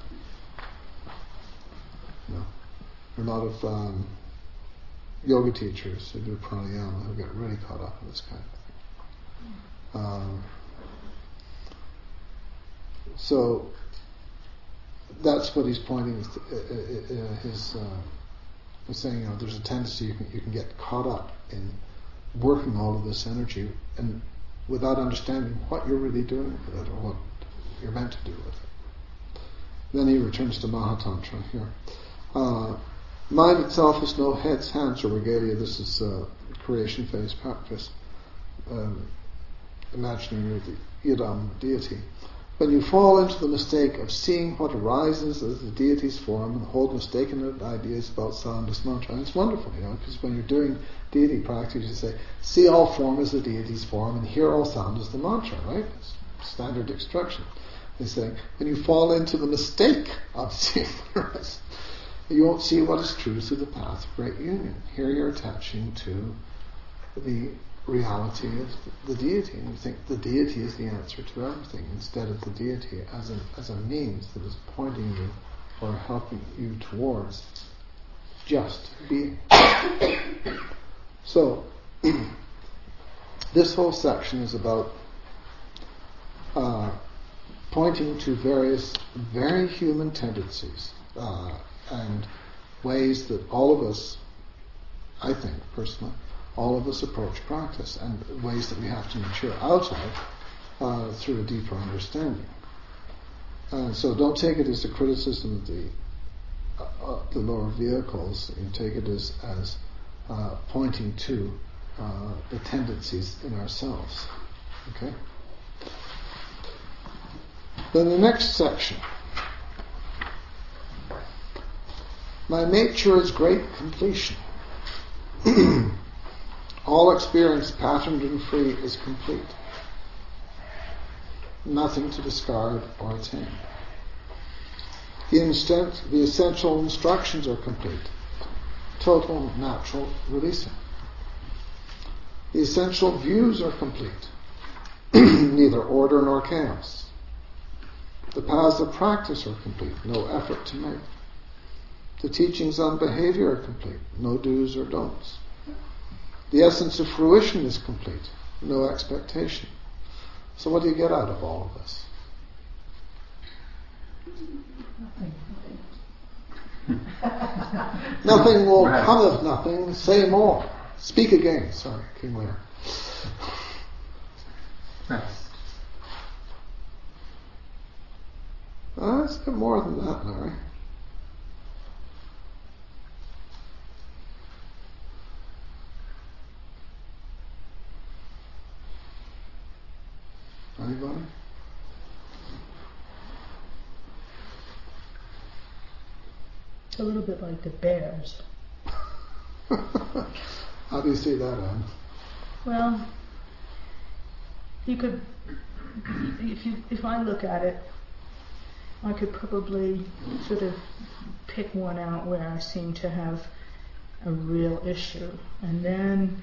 No. There are a lot of yoga teachers who do pranayama who get really caught up in this kind of thing. So that's what he's pointing. He's saying, there's a tendency you can get caught up in working all of this energy and without understanding what you're really doing with it or what you're meant to do with it. Then he returns to Mahatantra here. Mind itself is no heads, hands, or regalia. This is creation phase practice. Imagining you're the Idam deity. When you fall into the mistake of seeing what arises as the deity's form and hold mistaken ideas about sound as mantra, and it's wonderful, because when you're doing deity practice, you say, see all form as the deity's form and hear all sound as the mantra, right? It's standard instruction. They say, when you fall into the mistake of seeing what arises, you won't see what is true through the path of great union. Here you're attaching to the reality of the deity, and you think the deity is the answer to everything, instead of the deity as a means that is pointing you or helping you towards just being. So, this whole section is about pointing to various very human tendencies and ways that all of us, I think personally, all of us approach practice, and ways that we have to mature out of through a deeper understanding. So don't take it as a criticism of the lower vehicles. You take it as pointing to the tendencies in ourselves. Okay. Then the next section. My nature is great completion. All experience patterned and free is complete. Nothing to discard or attain. The essential instructions are complete. Total natural releasing. The essential views are complete. Neither order nor chaos. The paths of practice are complete. No effort to make. The teachings on behavior are complete. No do's or don'ts. The essence of fruition is complete. No expectation. So what do you get out of all of this? Nothing will come of nothing. Say more. Speak again. Sorry, King Lear. Rest. It's a bit more than that, Larry. Anybody? It's a little bit like the bears. How do you see that, Anne? Well, you could, if I look at it, I could probably sort of pick one out where I seem to have a real issue, and then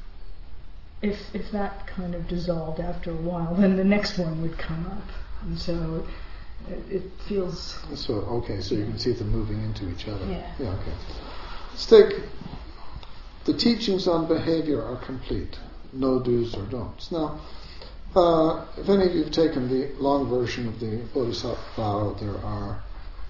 if that kind of dissolved after a while, then the next one would come up, and so it feels. So you can see them moving into each other. Yeah. Yeah. Okay. Let's take the teachings on behavior are complete. No do's or don'ts. Now, If any of you have taken the long version of the Bodhisattva vow, there are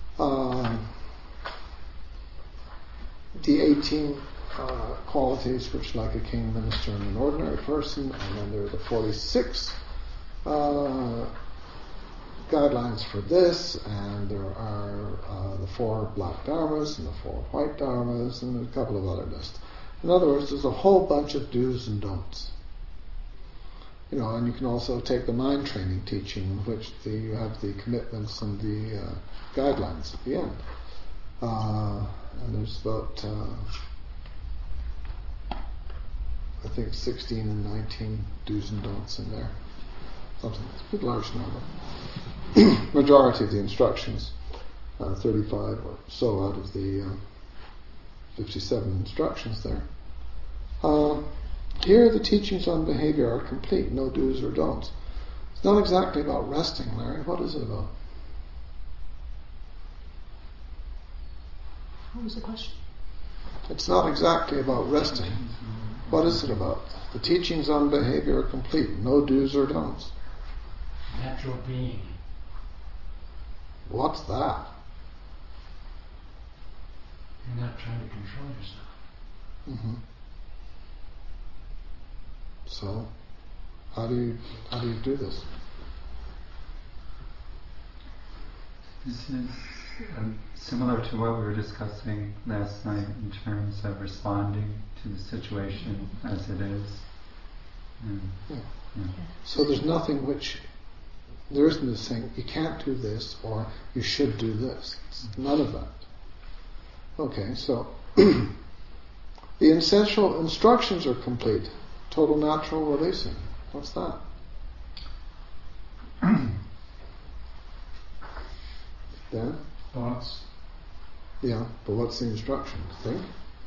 the 18 qualities which, like a king, minister, and an ordinary person, and then there are the 46 guidelines for this, and there are the 4 black dharmas and the 4 white dharmas and a couple of other lists. In other words, there's a whole bunch of do's and don'ts. And you can also take the mind training teaching, in which you have the commitments and the guidelines at the end. And there's about, I think, 16 and 19 do's and don'ts in there. Something. It's a bit large number. Majority of the instructions, 35 or so out of the 57 instructions there. Here the teachings on behavior are complete, no do's or don'ts. It's not exactly about resting, Larry. What is it about? What was the question? It's not exactly about resting. What is it about? The teachings on behavior are complete, no do's or don'ts. Natural being. What's that? You're not trying to control yourself. Mm-hmm. So, how do you do this? This is similar to what we were discussing last night in terms of responding to the situation as it is. Yeah. So there's nothing there isn't this saying, you can't do this or you should do this. It's none of that. Okay, so the essential instructions are complete. Total natural releasing. What's that? Yeah? Thoughts? Yeah, but what's the instruction? Think?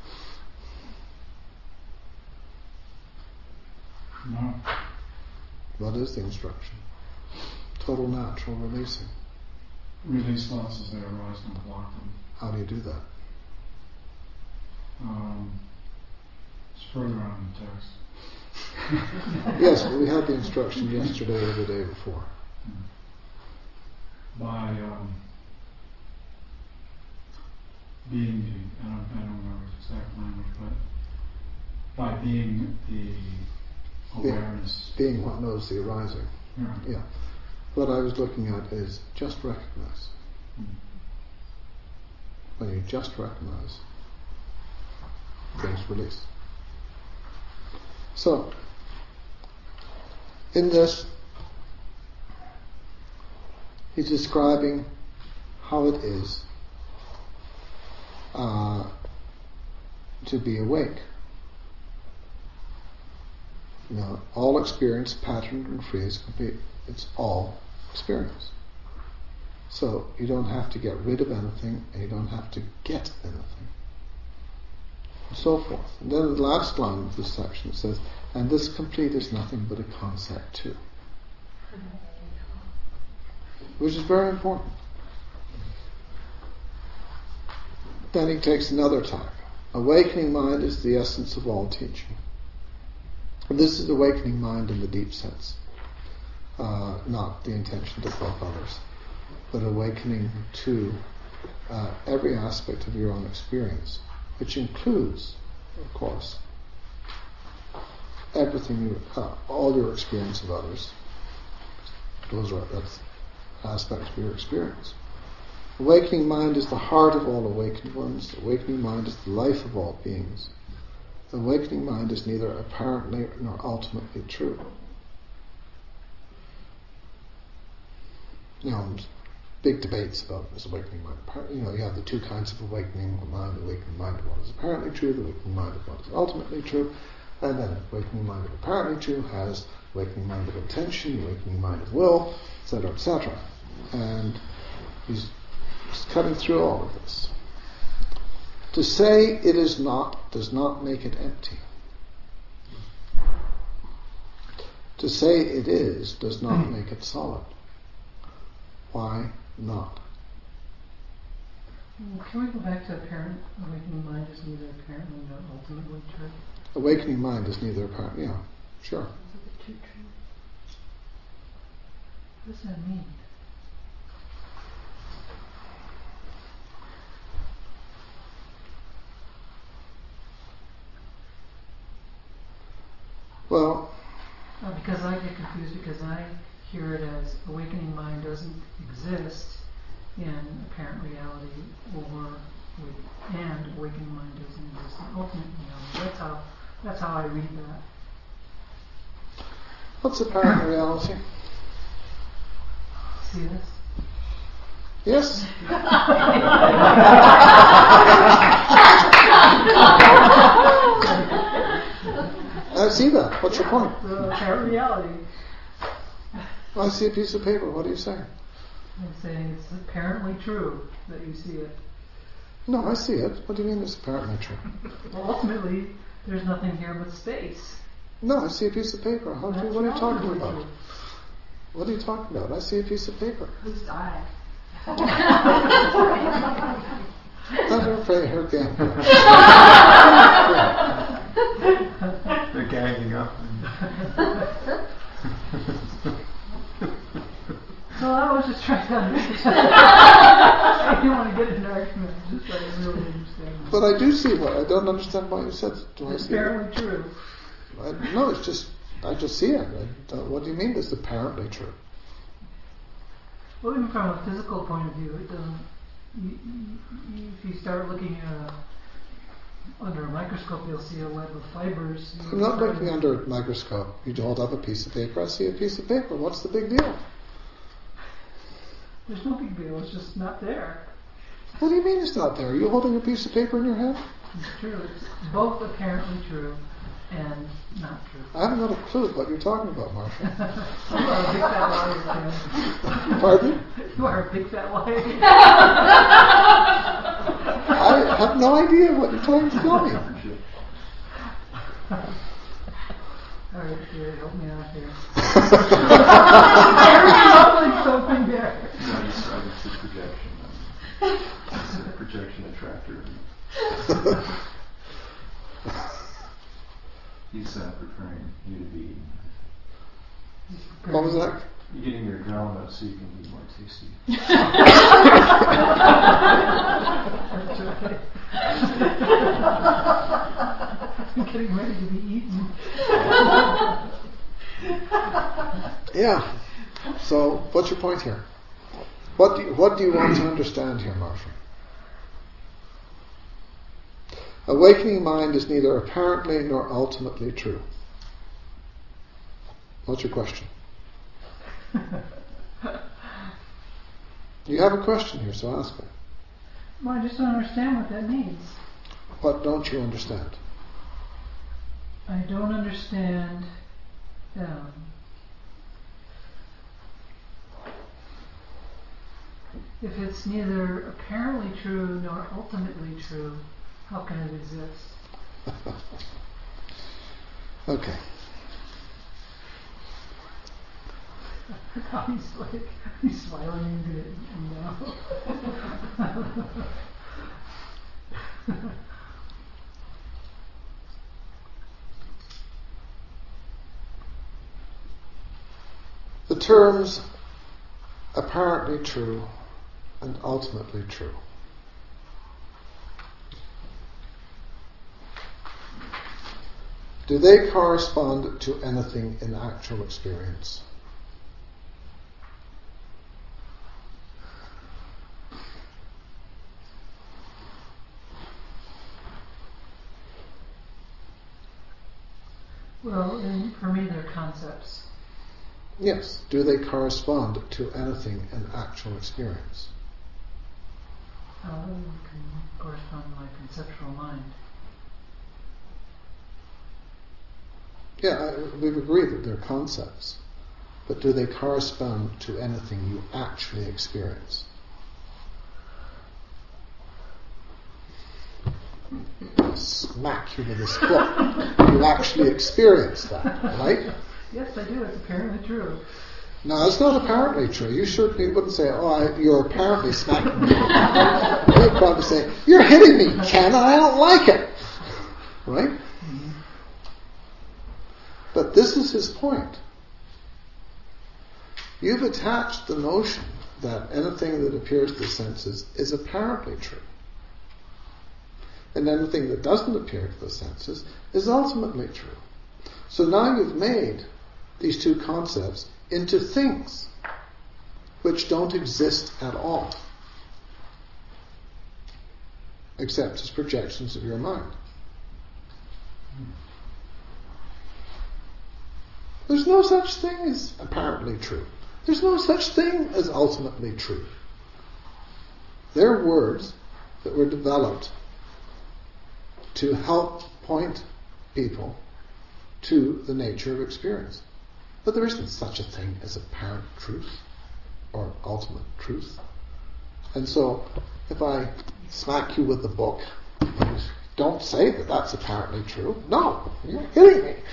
No. What is the instruction? Total natural releasing. Release thoughts as they arise and block them. How do you do that? It's further on in the text. Yes, we had the instruction yesterday or the day before. By being the, I don't remember the exact language, but by being the awareness. Being what knows the arising. Yeah. Yeah. What I was looking at is just recognize. When you just recognize, things release. So, in this, he's describing how it is to be awake. All experience, patterned and free, is complete. It's all experience. So you don't have to get rid of anything, and you don't have to get anything, and so forth. And then the last line of this section says, and this complete is nothing but a concept too. Which is very important. Then he takes another tack. Awakening mind is the essence of all teaching. And this is awakening mind in the deep sense. Not the intention to help others, but awakening to every aspect of your own experience, which includes, of course, everything, all your experience of others. That's aspects of your experience. Awakening mind is the heart of all awakened ones. Awakening mind is the life of all beings. Awakening mind is neither apparently nor ultimately true. Big debates about this awakening mind. You have the two kinds of awakening mind of what is apparently true, the awakening mind of what is ultimately true, and then awakening mind of apparently true has awakening mind of intention, awakening mind of will, etc., etc. And he's cutting through all of this. To say it is not does not make it empty. To say it is does not make it solid. Why not? Can we go back to apparent? Awakening mind is neither apparently nor ultimately true. Awakening mind is neither apparent. Yeah, sure. What does that mean? Well, Because I get confused because I hear it as awakening mind doesn't exist in apparent reality, and awakening mind doesn't exist in ultimate reality. That's how I read that. what's apparent reality? See this? Yes? I see that. What's your point? The apparent reality. I see a piece of paper. What are you saying? I'm saying it's apparently true that you see it. No, I see it. What do you mean it's apparently true? Well, ultimately, there's nothing here but space. No, I see a piece of paper. What are you talking ultimately about? true. What are you talking about? I see a piece of paper. Who's I? Let her play her game. They're ganging up. So I was just trying to understand. I didn't want to get into arguments, just so I really understand. But I do see what I don't understand what you said. Do I It's see it? apparently true. No, it's just I just see it. What do you mean? It's apparently true. Well, even from a physical point of view, it doesn't. If you start looking under a microscope, you'll see a web of fibers. I'm not looking under a microscope. You hold up a piece of paper. I see a piece of paper. What's the big deal? There's no big deal. It's just not there. What do you mean it's not there? Are you holding a piece of paper in your hand? It's true. It's both apparently true and not true. I haven't got a clue what you're talking about, Marshall. You are a big fat liar, Tim. Pardon? You are a big fat liar. I have no idea what you're trying to tell me. All right, Gary, help me out here. There's something there. No, it's the projection. It's a projection attractor. He's preparing you to be. What was that? You're getting your adrenaline up so you can be more tasty. I'm getting ready to be eaten. Yeah. So, what's your point here? What do you want to understand here, Marshall? Awakening mind is neither apparently nor ultimately true. What's your question? You have a question here, so ask it. Well, I just don't understand what that means. What don't you understand? I don't understand. If it's neither apparently true nor ultimately true, how can it exist? Okay. He's smiling into it now. The terms apparently true and ultimately true. Do they correspond to anything in actual experience? Well, for me, they're concepts. Yes. Do they correspond to anything in actual experience? Can correspond to my conceptual mind. Yeah, we've agreed that they're concepts. But do they correspond to anything you actually experience? Smack you with this book. You actually experience that, right? Yes, I do. It's apparently true. No, it's not apparently true. You certainly wouldn't say, you're apparently smacking me. You'd probably say, you're hitting me, Ken, and I don't like it. Right? Mm-hmm. But this is his point. You've attached the notion that anything that appears to the senses is apparently true. And anything that doesn't appear to the senses is ultimately true. So now you've made these two concepts into things which don't exist at all, except as projections of your mind. There's no such thing as apparently true. There's no such thing as ultimately true. They're words that were developed to help point people to the nature of experience. But there isn't such a thing as apparent truth or ultimate truth. And so, if I smack you with the book, don't say that that's apparently true. No, you're hitting me.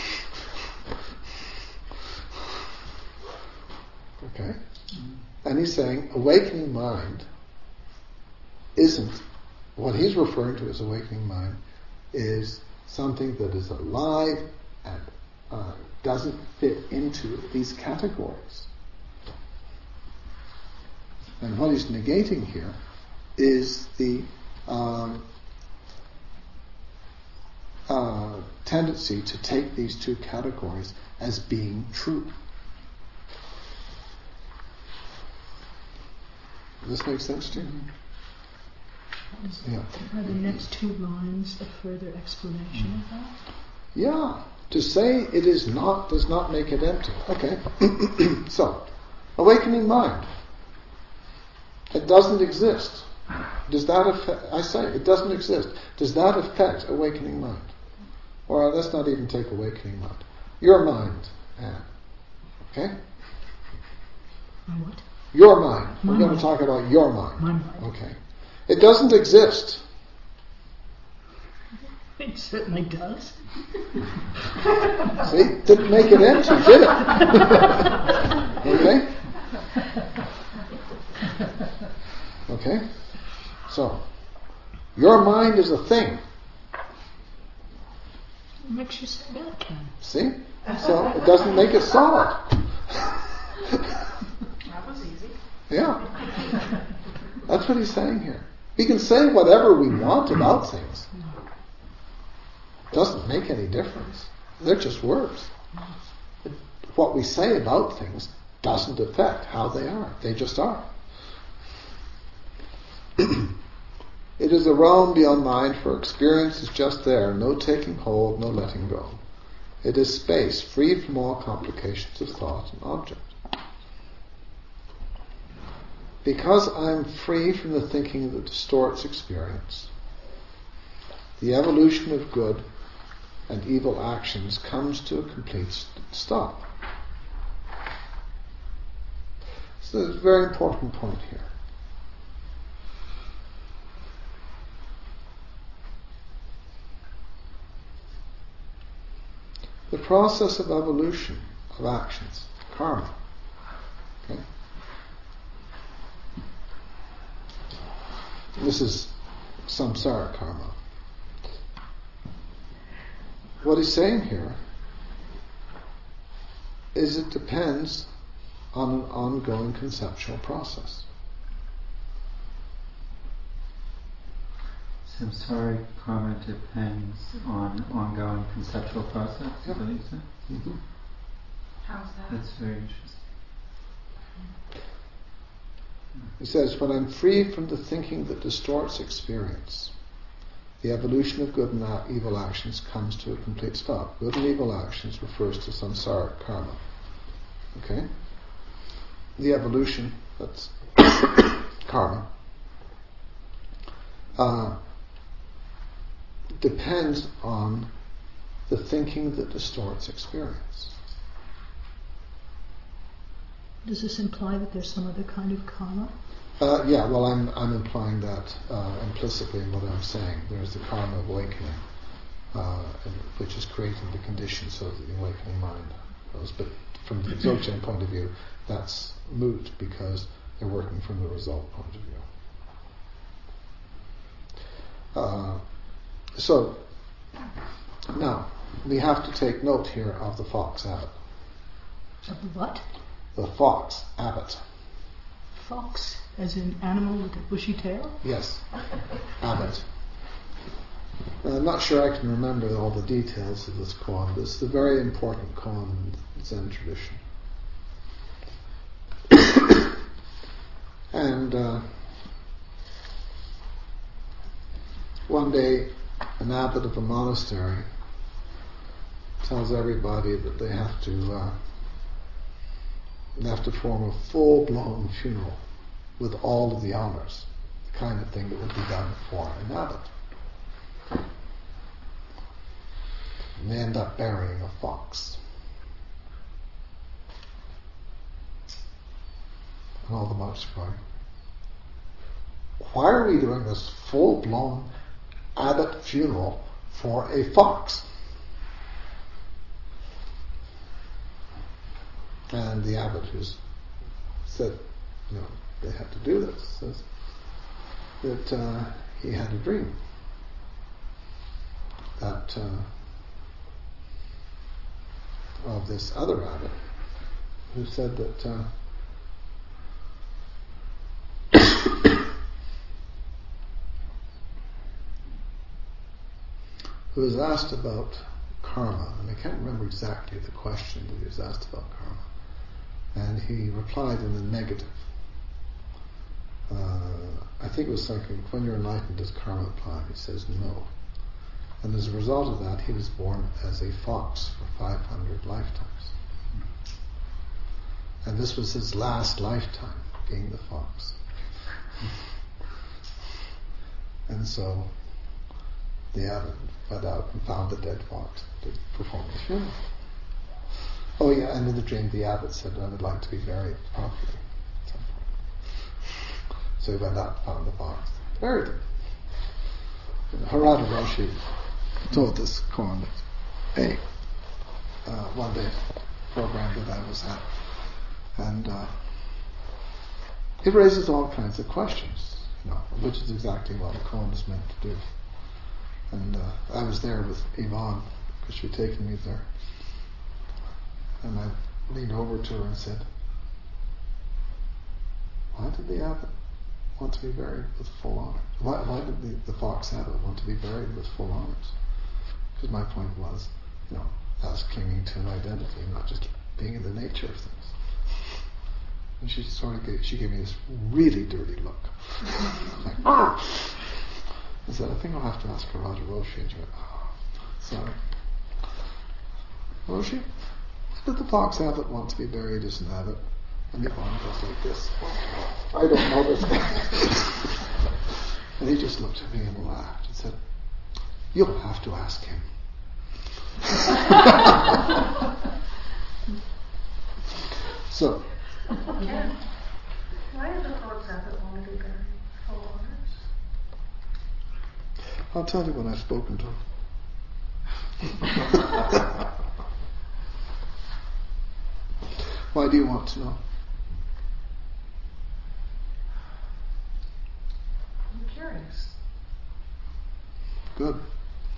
Okay? And he's saying awakening mind isn't, what he's referring to as awakening mind is something that is alive and doesn't fit into these categories. And what he's negating here is the tendency to take these two categories as being true. Does this make sense to you? Yeah. Are the next two lines a further explanation of that? Yeah. To say it is not does not make it empty. Okay. So, awakening mind. It doesn't exist. Does that affect, I say, it doesn't exist. Does that affect awakening mind? Or let's not even take awakening mind. Your mind, Anne. Okay? My what? Your mind. My We're going mind. to talk about your mind. My mind. Okay. It doesn't exist. It certainly does. See? Didn't make it empty, did it? Okay? Okay? So, your mind is a thing. What makes you say that, Ken? See? So, it doesn't make it solid. That was easy. Yeah. That's what he's saying here. We can say whatever we want about things. It doesn't make any difference. They're just words. What we say about things doesn't affect how they are. They just are. It is a realm beyond mind, for experience is just there, no taking hold, no letting go. It is space, free from all complications of thought and object. Because I am free from the thinking that distorts experience, the evolution of good and evil actions comes to a complete stop. So there's a very important point here. The process of evolution of actions, karma. Okay? This is samsara karma. What he's saying here is it depends on an ongoing conceptual process. Samsaric karma depends on ongoing conceptual process, Yeah. is what you said? Mm-hmm. How's that? That's very interesting. He says, when I'm free from the thinking that distorts experience, the evolution of good and evil actions comes to a complete stop. Good and evil actions refers to samsara karma. Okay? The evolution, that's karma, depends on the thinking that distorts experience. Does this imply that there's some other kind of karma? Yeah, well, I'm implying that implicitly in what I'm saying. There's the karma of awakening, which is creating the conditions so that the awakening mind goes. But from the Dzogchen point of view, that's moot because they're working from the result point of view. So, now, we have to take note here of the fox habit. Of the what? the fox abbot. Fox, as in animal with a bushy tail? Yes, abbot. I'm not sure I can remember all the details of this koan, but it's a very important koan in the Zen tradition. And one day, an abbot of a monastery tells everybody that they have to form a full-blown funeral with all of the honors, the kind of thing that would be done for an abbot. And they end up burying a fox. And all the monks are going, why are we doing this full-blown abbot funeral for a fox? And the abbot who's said, they had to do this, says that he had a dream that of this other abbot who said that who was asked about karma, and I can't remember exactly the question that he was asked about karma, and he replied in the negative. I think it was something, when you're enlightened, does karma apply? He says no. And as a result of that, he was born as a fox for 500 lifetimes. And this was his last lifetime, being the fox. And so the abbot went out and found the dead fox to perform the funeral. Oh yeah, and in the dream the abbot said, I would like to be buried properly at some point. So he went out and found the fox, buried him. Harada Roshi told this koan at one day program that I was at, and it raises all kinds of questions, which is exactly what a koan is meant to do. And I was there with Yvonne because she'd taken me there, and I leaned over to her and said, why did the abbot want to be buried with full honors? Why did the fox abbot want to be buried with full honors? Because my point was, that's clinging to an identity, not just being in the nature of things. And she gave me this really dirty look. Like, I said, I think I'll have to ask Harada Roshi. And she went, sorry. Roshi, why did the fox abbot want to be buried as an abbot? And Yvonne goes like this. I don't know this guy. And he just looked at me and laughed and said, you'll have to ask him. So. Why did the fox abbot want to be buried with full honors? I'll tell you when I've spoken to him. Why do you want to know? I'm curious. Good.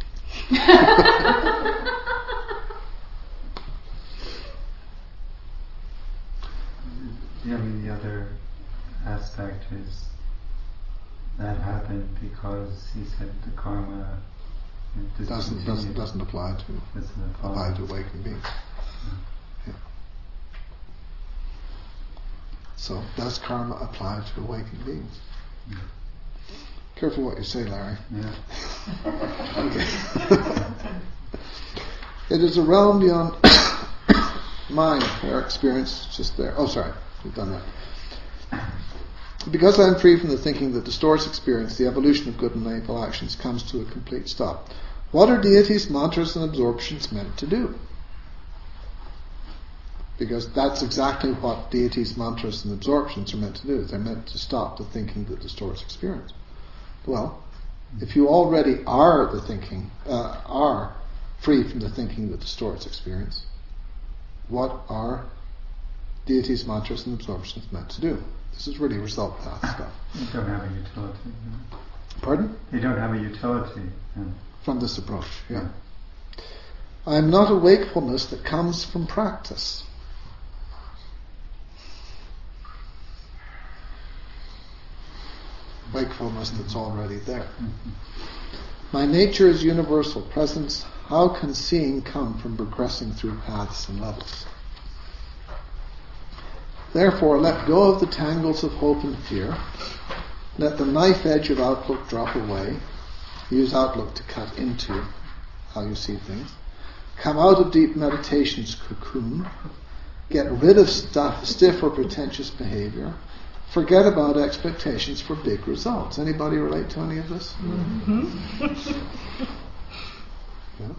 The other aspect is that happened because he said the karma doesn't apply to awakened beings. Yeah. So does karma apply to awakened beings? Yeah. Careful what you say, Larry. Yeah. Okay. It is a realm beyond mind, our experience just there. Oh, sorry, we've done that. Because I am free from the thinking that distorts experience, the evolution of good and evil actions comes to a complete stop. What are deities, mantras, and absorptions meant to do? Because that's exactly what deities, mantras, and absorptions are meant to do. They're meant to stop the thinking that distorts experience. Well, if you already are are free from the thinking that distorts experience, what are deities, mantras, and absorptions meant to do? This is really result path stuff. You don't have a utility. No. Pardon? You don't have a utility. No. From this approach, yeah. I am not a wakefulness that comes from practice. wonderfulness that's already there. My nature is universal presence. How can seeing come from progressing through paths and levels? Therefore, let go of the tangles of hope and fear. Let the knife edge of outlook drop away. Use outlook to cut into how you see things. Come out of deep meditation's cocoon. Get rid of stiff or pretentious behavior. Forget about expectations for big results. Anybody relate to any of this? Yeah.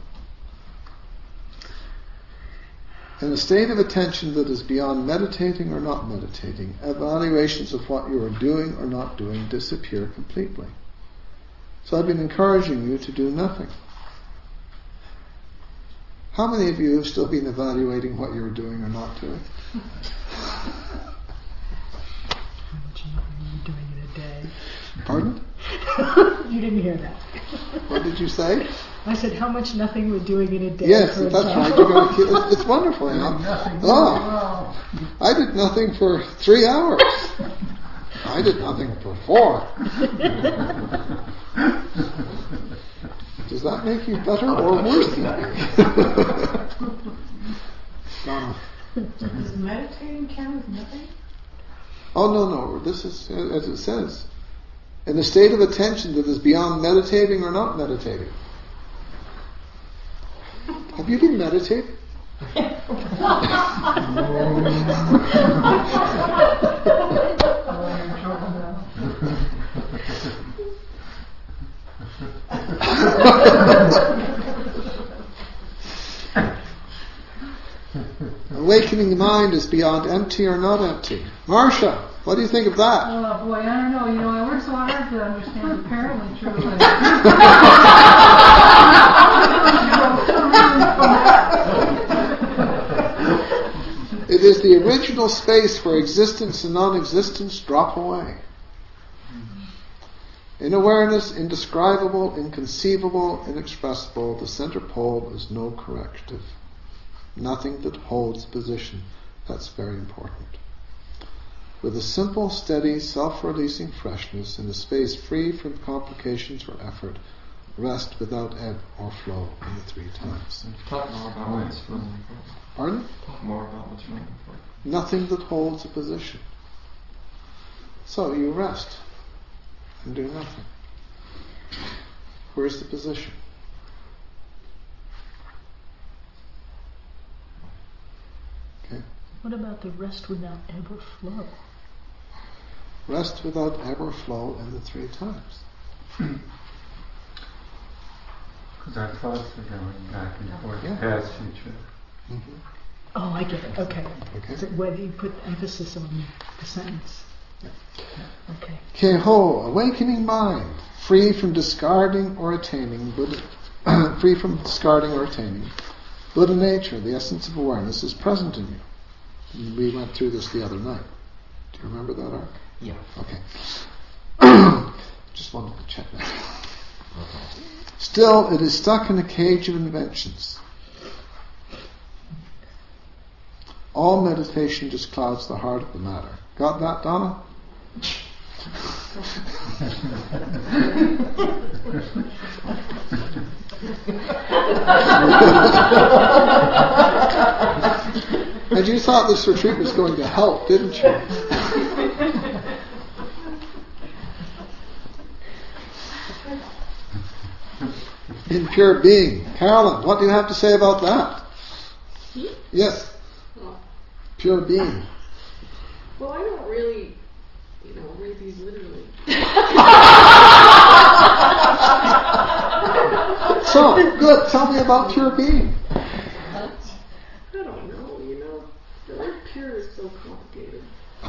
In a state of attention that is beyond meditating or not meditating, evaluations of what you are doing or not doing disappear completely. So I've been encouraging you to do nothing. How many of you have still been evaluating what you're doing or not doing? How much are you doing in a day? Pardon? You didn't hear that. What did you say? I said how much nothing we're doing in a day. Yes, for that's right. You're going to keep, it's wonderful. You know? I did nothing for 3 hours. I did nothing for 4. Does that make you better or worse? Does meditating count as nothing? Oh, no. This is, as it says, in a state of attention that is beyond meditating or not meditating. Have you been meditating? Awakening the mind is beyond empty or not empty. Marcia, what do you think of that? Oh boy, I don't know. You know, I worked so hard to understand apparently true. It is the original space where existence and non-existence drop away. In awareness, indescribable, inconceivable, inexpressible, the center pole is no corrective. Nothing that holds position. That's very important. With a simple, steady, self-releasing freshness in a space free from complications or effort, rest without ebb or flow in the 3 times. Talk more about what's really important. Pardon? Talk more about what's really important. Nothing that holds a position. So you rest and do nothing. Where's the position? Okay. What about the rest without ever flow? Rest without ever flow in the 3 times. Because our thoughts are going back and forth, past, future. Mm-hmm. Oh, I get it. Okay. Okay. So whether you put emphasis on the sentence. Okay. Keho, awakening mind, free from discarding or attaining Buddha, free from discarding or attaining Buddha nature, the essence of awareness, is present in you. And we went through this the other night. Do you remember that, Ark? Yeah. Okay. Just wanted to check that. Still, it is stuck in a cage of inventions. All meditation just clouds the heart of the matter. Got that, Donna? And you thought this retreat was going to help, didn't you? In pure being. Carolyn, what do you have to say about that? Yes. Pure being. Well, I don't really, read these literally. So, good. Tell me about pure being. I don't know, the word pure is so complicated.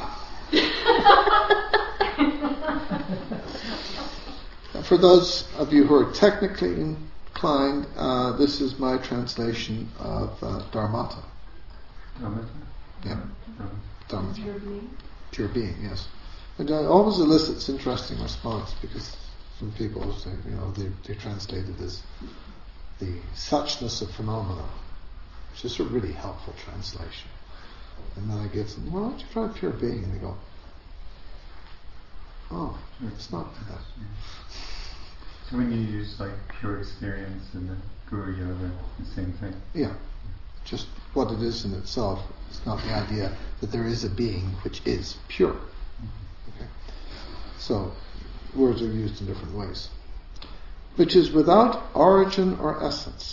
For those of you who are technically inclined, this is my translation of Dharmata. Dharmata? Yeah. Dharmata. Pure being? Pure being, yes. And it always elicits interesting response because some people say, they translate it as the suchness of phenomena, which is a really helpful translation. And then I get them, why don't you try pure being? And they go, oh, it's not that. So when you use like pure experience in the Guru Yoga, the same thing? Yeah. Just what it is in itself. It's not the idea that there is a being which is pure. Okay. So, words are used in different ways. Which is without origin or essence.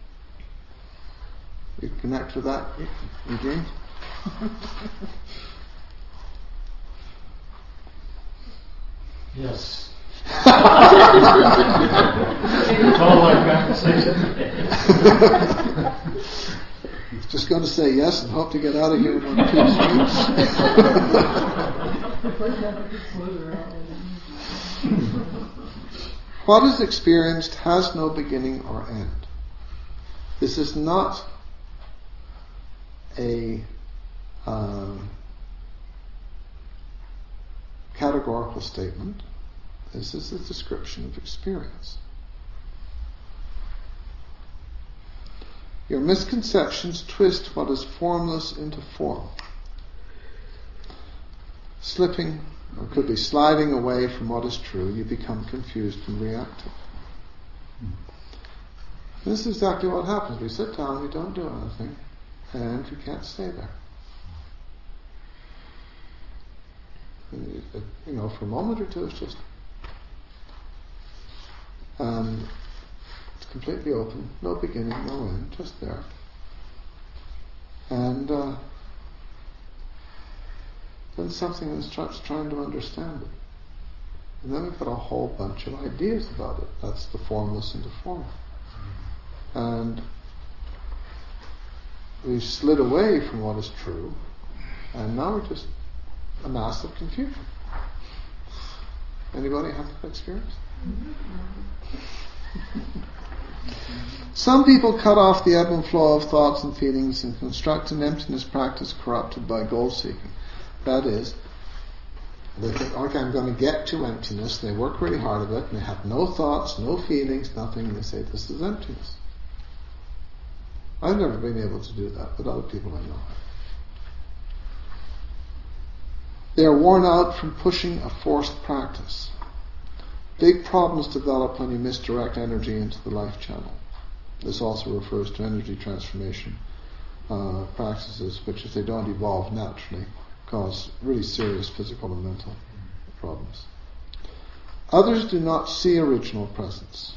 You connect with that, Eugene? Yes. It's all like conversation. Just going to say yes and hope to get out of here in 1, 2, 3. What is experienced has no beginning or end. This is not a categorical statement. This is a description of experience. Your misconceptions twist what is formless into form. Slipping, or could be sliding away from what is true, you become confused and reactive. This is exactly what happens. We sit down, we don't do anything, and you can't stay there. For a moment or two, it's just it's completely open, no beginning, no end, just there. And then something starts trying to understand it. And then we've got a whole bunch of ideas about it. That's the formless into form. And we've slid away from what is true, and now we're just a mass of confusion. Anybody have that experience? Some people cut off the ebb and flow of thoughts and feelings and construct an emptiness practice corrupted by goal-seeking. That is, they think, okay, I'm going to get to emptiness. They work really hard at it, and they have no thoughts, no feelings, nothing, and they say, this is emptiness. I've never been able to do that, but other people I know have. They are worn out from pushing a forced practice. Big problems develop when you misdirect energy into the life channel. This also refers to energy transformation practices, which, if they don't evolve naturally, cause really serious physical and mental problems. Others do not see original presence.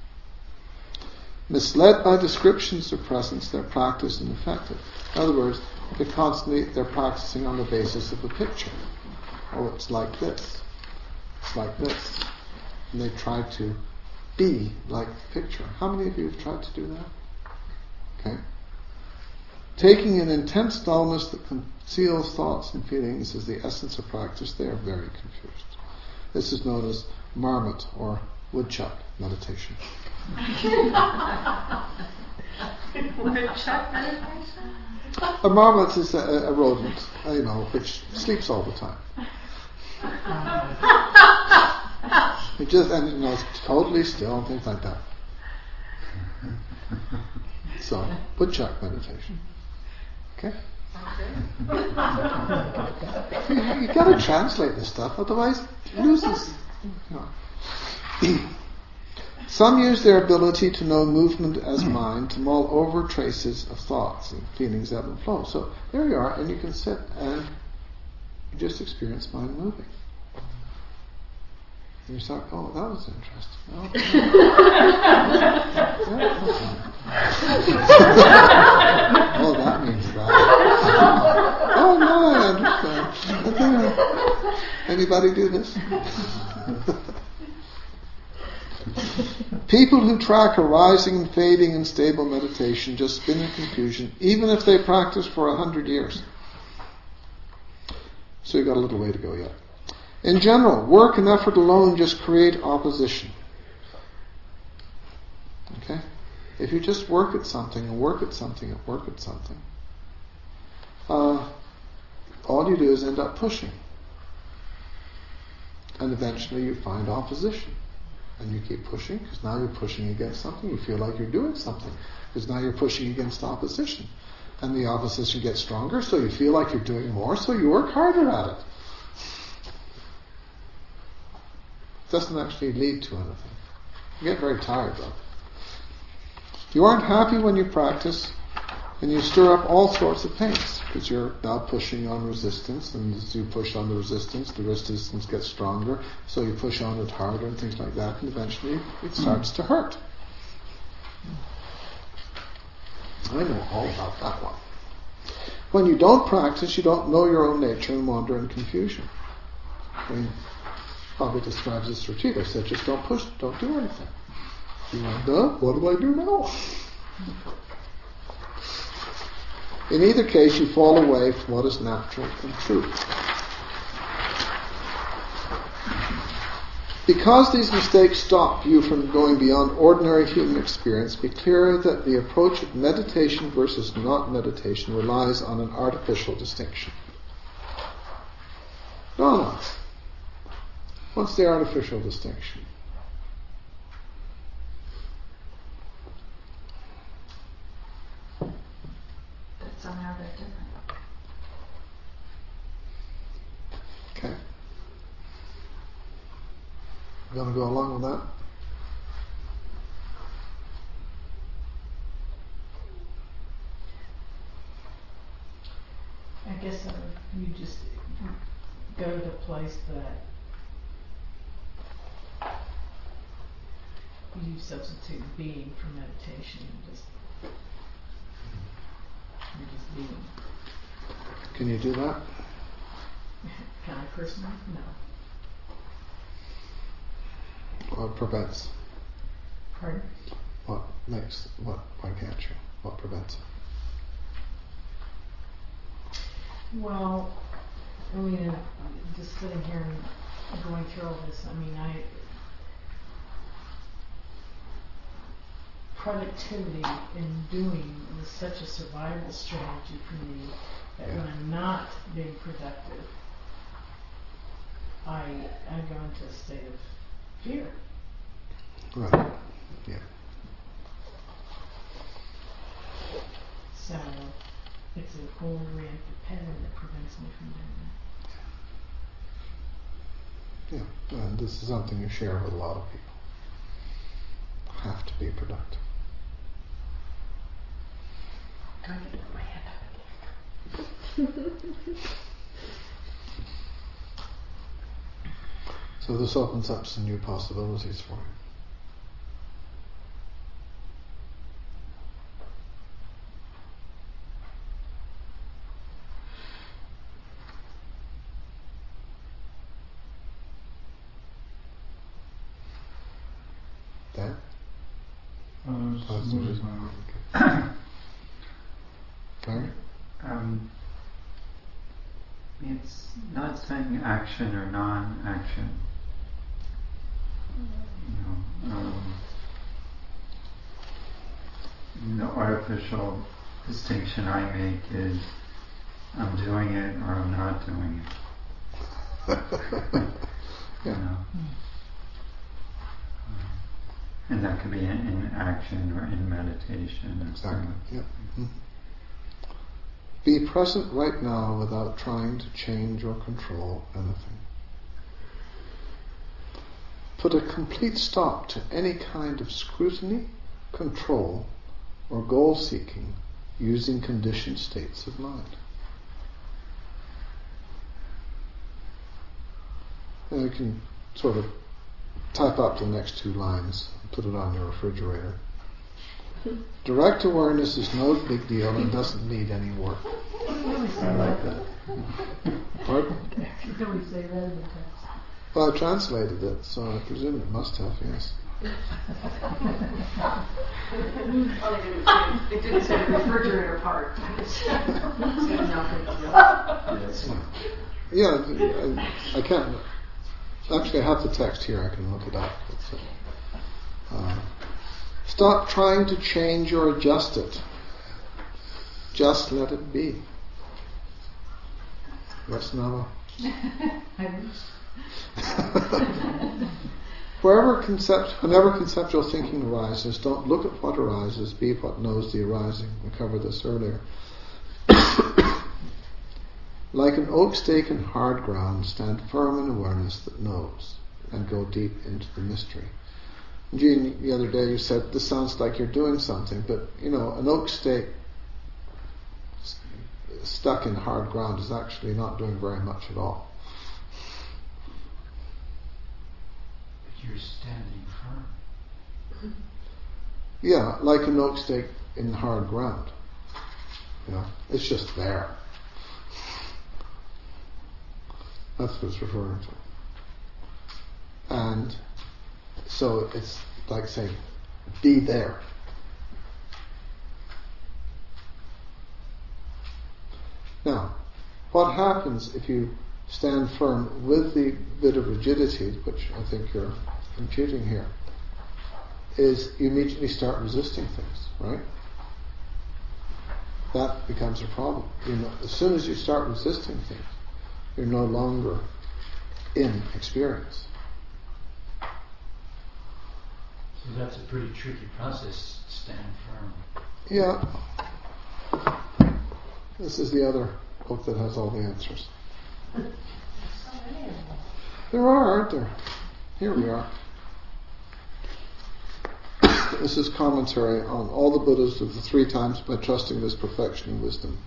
Misled by descriptions of presence, their practice is ineffective. In other words, they're practicing on the basis of a picture. Oh, it's like this. It's like this. And they try to be like the picture. How many of you have tried to do that? Okay. Taking an intense dullness that conceals thoughts and feelings as the essence of practice, they are very confused. This is known as marmot or woodchuck meditation. Woodchuck meditation? A marmot is a rodent, which sleeps all the time. It's totally still and things like that. So, woodchuck meditation. Okay? You've got to translate this stuff, otherwise it loses. Some use their ability to know movement as mind to mull over traces of thoughts and feelings ebb and flow. So there you are, and you can sit and you just experience mind moving. And you start, oh, that was interesting. Oh, that means that. Oh, no, I understand. Okay. Anybody do this? People who track arising and fading in stable meditation just spin in confusion, even if they practice for 100 years. So you've got a little way to go yet. In general, work and effort alone just create opposition. Okay? If you just work at something and work at something and work at something, all you do is end up pushing. And eventually you find opposition. And you keep pushing, because now you're pushing against something. You feel like you're doing something, because now you're pushing against opposition. And the opposition gets stronger, so you feel like you're doing more, so you work harder at it. It doesn't actually lead to anything. You get very tired though. You aren't happy when you practice, and you stir up all sorts of pains, because you're now pushing on resistance, and as you push on the resistance gets stronger, so you push on it harder and things like that, and eventually it starts to hurt. I know all about that one. When you don't practice, you don't know your own nature and wander in confusion. I mean, Prabhupada describes this retreat. I said, just don't push, don't do anything. You wonder, what do I do now? In either case, you fall away from what is natural and true. Because these mistakes stop you from going beyond ordinary human experience, be clear that the approach of meditation versus not meditation relies on an artificial distinction. No. What's the artificial distinction? That somehow they're different. Okay. You going to go along with that? I guess you just go to the place that you substitute being for meditation. You're just being. Can you do that? Can I personally? No. What prevents? Pardon? Why can't you? What prevents it? Well, I mean, just sitting here and going through all this, productivity in doing was such a survival strategy for me that when I'm not being productive, I go into a state of fear. Right. Yeah. So it's an old reactive pattern that prevents me from doing that. Yeah. And this is something you share with a lot of people. Have to be productive. Do I get to put my hand up again? So this opens up some new possibilities for you. Dan? Sorry? It's not saying action or non-action. The artificial distinction I make is I'm doing it or I'm not doing it. Yeah. And that could be in action or in meditation. Exactly. Yeah. Mm-hmm. Be present right now without trying to change or control anything. Put a complete stop to any kind of scrutiny, control, or goal-seeking using conditioned states of mind. And you can sort of type up the next two lines and put it on your refrigerator. Direct awareness is no big deal and doesn't need any work. I like that. Pardon? Can we say that in the text? Well, I translated it, so I presume it must have, yes. It didn't say the refrigerator part. Yeah, I can't. Actually, I have the text here. I can look it up. Stop trying to change or adjust it. Just let it be. Yes, Nava? Whenever conceptual thinking arises, don't look at what arises, be what knows the arising. We covered this earlier. Like an oak stake in hard ground, stand firm in awareness that knows. and go deep into the mystery. Jean, the other day you said, this sounds like you're doing something, but an oak stake stuck in hard ground is actually not doing very much at all. But you're standing firm. Yeah, like an oak stake in hard ground. It's just there. That's what it's referring to. And so it's like saying, be there. Now, what happens if you stand firm with the bit of rigidity, which I think you're imputing here, is you immediately start resisting things, right? That becomes a problem. As soon as you start resisting things, you're no longer in experience. So that's a pretty tricky process, stand firm. Yeah. This is the other book that has all the answers. So many of them. There are, aren't there? Here we are. This is commentary on all the Buddhas of the 3 times by trusting this perfection and wisdom.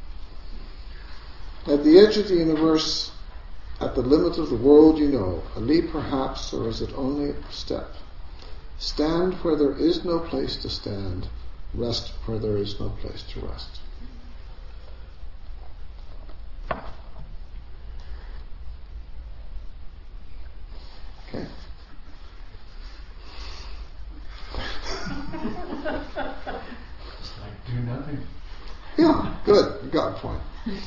At the edge of the universe, at the limit of the world a leap perhaps, or is it only a step? Stand where there is no place to stand, rest where there is no place to rest. Okay. It's like do nothing. Yeah, good. You got a point.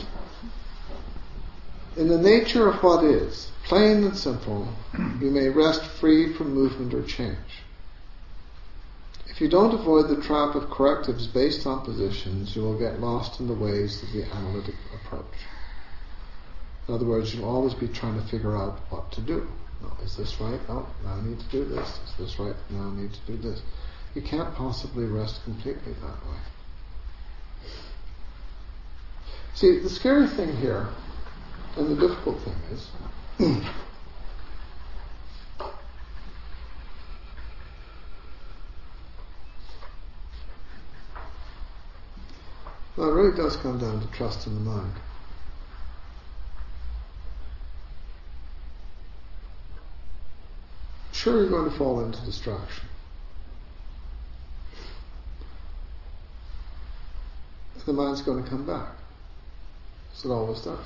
In the nature of what is, plain and simple, you may rest free from movement or change. If you don't avoid the trap of correctives based on positions, you will get lost in the ways of the analytic approach. In other words, you'll always be trying to figure out what to do. No, is this right? Oh, now I need to do this. Is this right? Now I need to do this. You can't possibly rest completely that way. See, the scary thing here, and the difficult thing is, well, it really does come down to trust in the mind. Sure, you're going to fall into distraction. And the mind's going to come back. As it always does.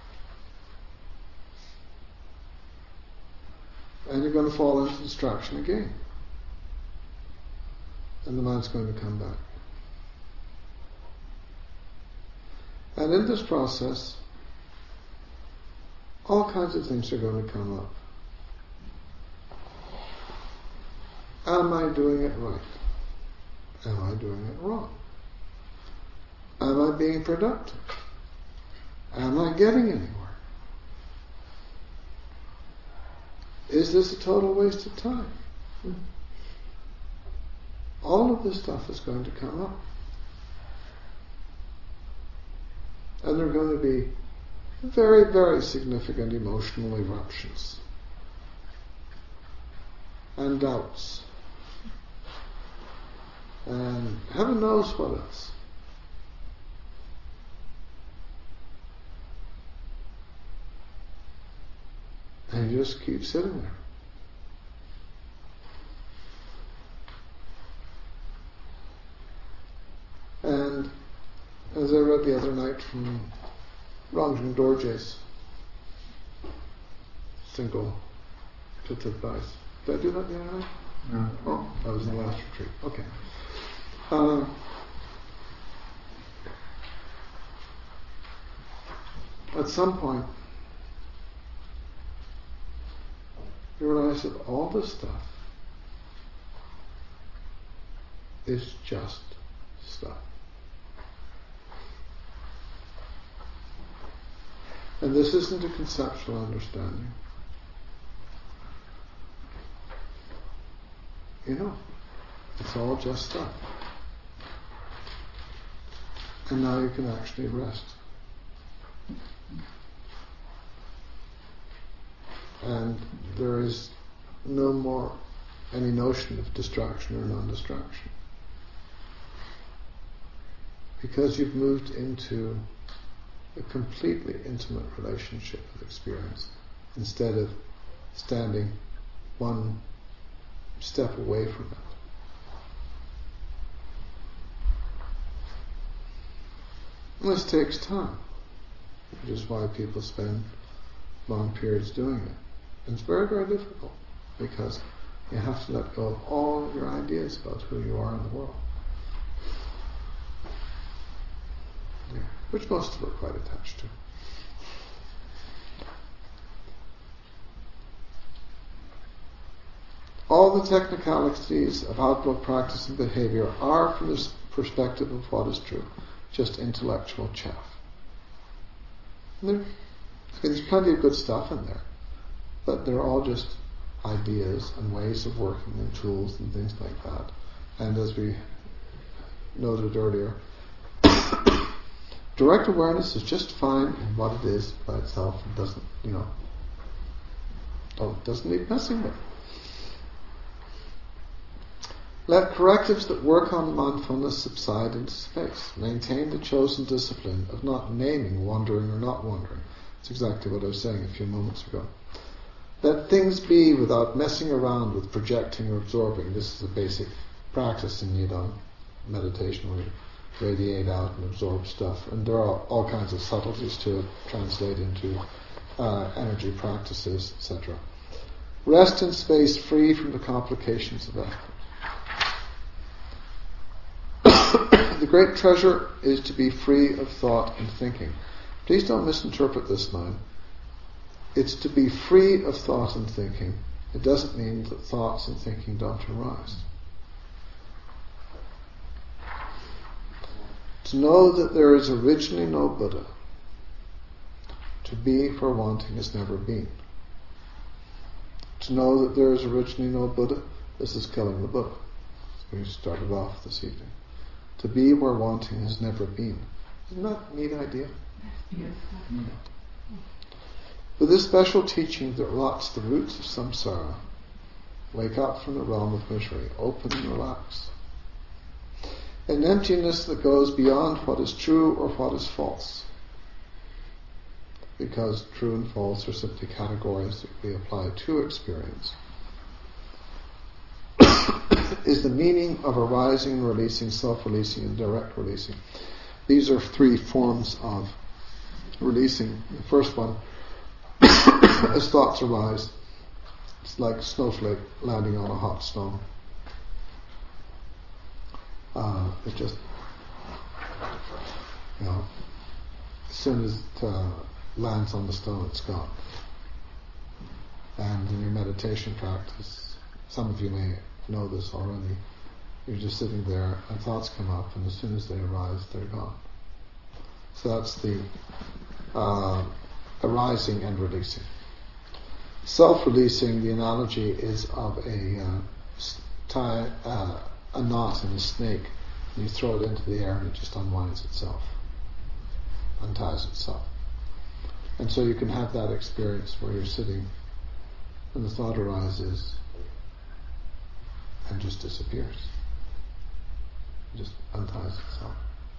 And you're going to fall into distraction again. And the mind's going to come back. And in this process, all kinds of things are going to come up. Am I doing it right? Am I doing it wrong? Am I being productive? Am I getting anywhere? Is this a total waste of time? All of this stuff is going to come up. And there are going to be very, very significant emotional eruptions and doubts. And heaven knows what else. And you just keep sitting there. And as I read the other night from Rangjung Dorje's single bit of advice. Did I do that the other night? No. Oh, that was in the last retreat. Okay. At some point, you realize that all this stuff is just stuff. And this isn't a conceptual understanding. It's all just stuff. And now you can actually rest. and there is no more any notion of distraction or non-distraction. Because you've moved into a completely intimate relationship with experience, instead of standing one step away from it. And this takes time, which is why people spend long periods doing it. And it's very, very difficult, because you have to let go of all of your ideas about who you are in the world. Yeah. Which most of us are quite attached to. All the technicalities of outlook, practice and behavior are, from this perspective of what is true, just intellectual chaff. There's plenty of good stuff in there, but they're all just ideas and ways of working and tools and things like that. And as we noted earlier, direct awareness is just fine in what it is by itself. It doesn't, doesn't need messing with. Let correctives that work on mindfulness subside into space. Maintain the chosen discipline of not naming wandering or not wandering. That's exactly what I was saying a few moments ago. Let things be without messing around with projecting or absorbing. This is a basic practice in meditation, where you radiate out and absorb stuff. And there are all kinds of subtleties to it, translate into energy practices, etc. Rest in space, free from the complications of effort. The great treasure is to be free of thought and thinking. Please don't misinterpret this line. It's to be free of thought and thinking. It doesn't mean that thoughts and thinking don't arise. To know that there is originally no Buddha. To be where wanting has never been. To know that there is originally no Buddha, this is killing the Buddha. We started off this evening. To be where wanting has never been. Isn't that a neat idea? Yes. With this special teaching that rots the roots of samsara, wake up from the realm of misery, open and relax. An emptiness that goes beyond what is true or what is false. Because true and false are simply categories that we apply to experience. Is the meaning of arising and releasing, self-releasing and direct releasing. These are three forms of releasing. The first one, as thoughts arise, it's like a snowflake landing on a hot stone. It just, as soon as it lands on the stone, it's gone. And in your meditation practice, some of you may know this already. You're just sitting there and thoughts come up, and as soon as they arise, they're gone. So that's the arising and releasing. Self-releasing, the analogy is of a knot in a snake. And you throw it into the air and it just unwinds itself, unties itself. And so you can have that experience where you're sitting and the thought arises and just disappears. It just unties itself.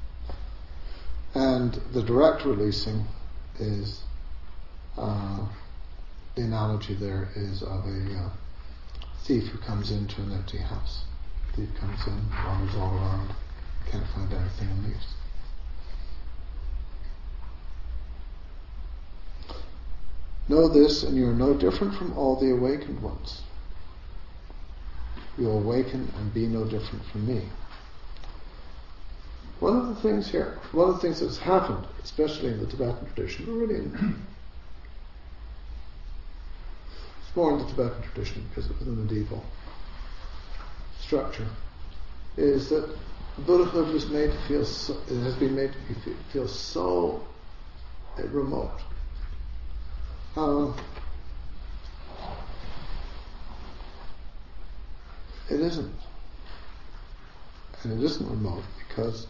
And the direct releasing is, the analogy there is of a thief who comes into an empty house. The thief comes in, wanders all around, can't find anything and leaves. Know this, and you are no different from all the awakened ones. You will awaken and be no different from me. One of the things that's happened, especially in the Tibetan tradition, but really it's more in the Tibetan tradition because it was a medieval structure, is that Buddhahood was made to feel it has been made to feel so remote. It isn't. And it isn't remote because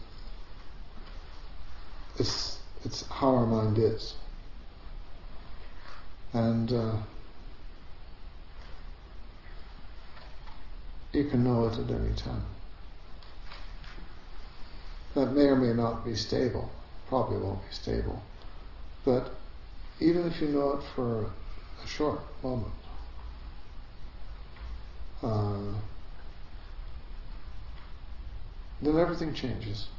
it's how our mind is. And you can know it at any time. That may or may not be stable, probably won't be stable, but even if you know it for a short moment, then everything changes.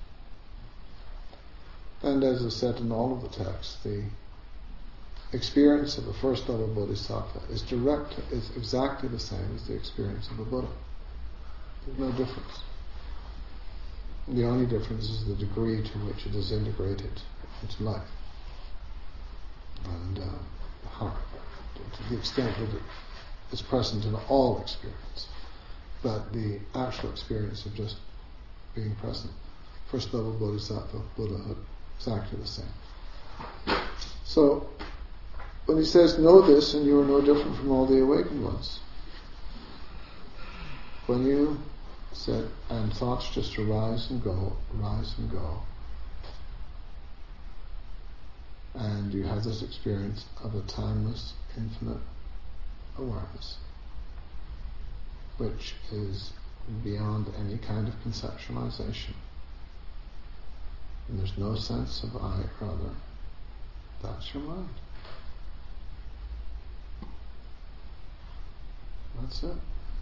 And as I said in all of the texts, the experience of a first level bodhisattva is exactly the same as the experience of a Buddha. There's no difference. The only difference is the degree to which it is integrated into life. And how, to the extent that it is present in all experience. But the actual experience of just being present, first level bodhisattva, Buddhahood, exactly the same. So, when he says, know this and you are no different from all the awakened ones. When you sit and thoughts just arise and go, and you have this experience of a timeless, infinite awareness, which is beyond any kind of conceptualization. And there's no sense of I or other. That's your mind. That's it.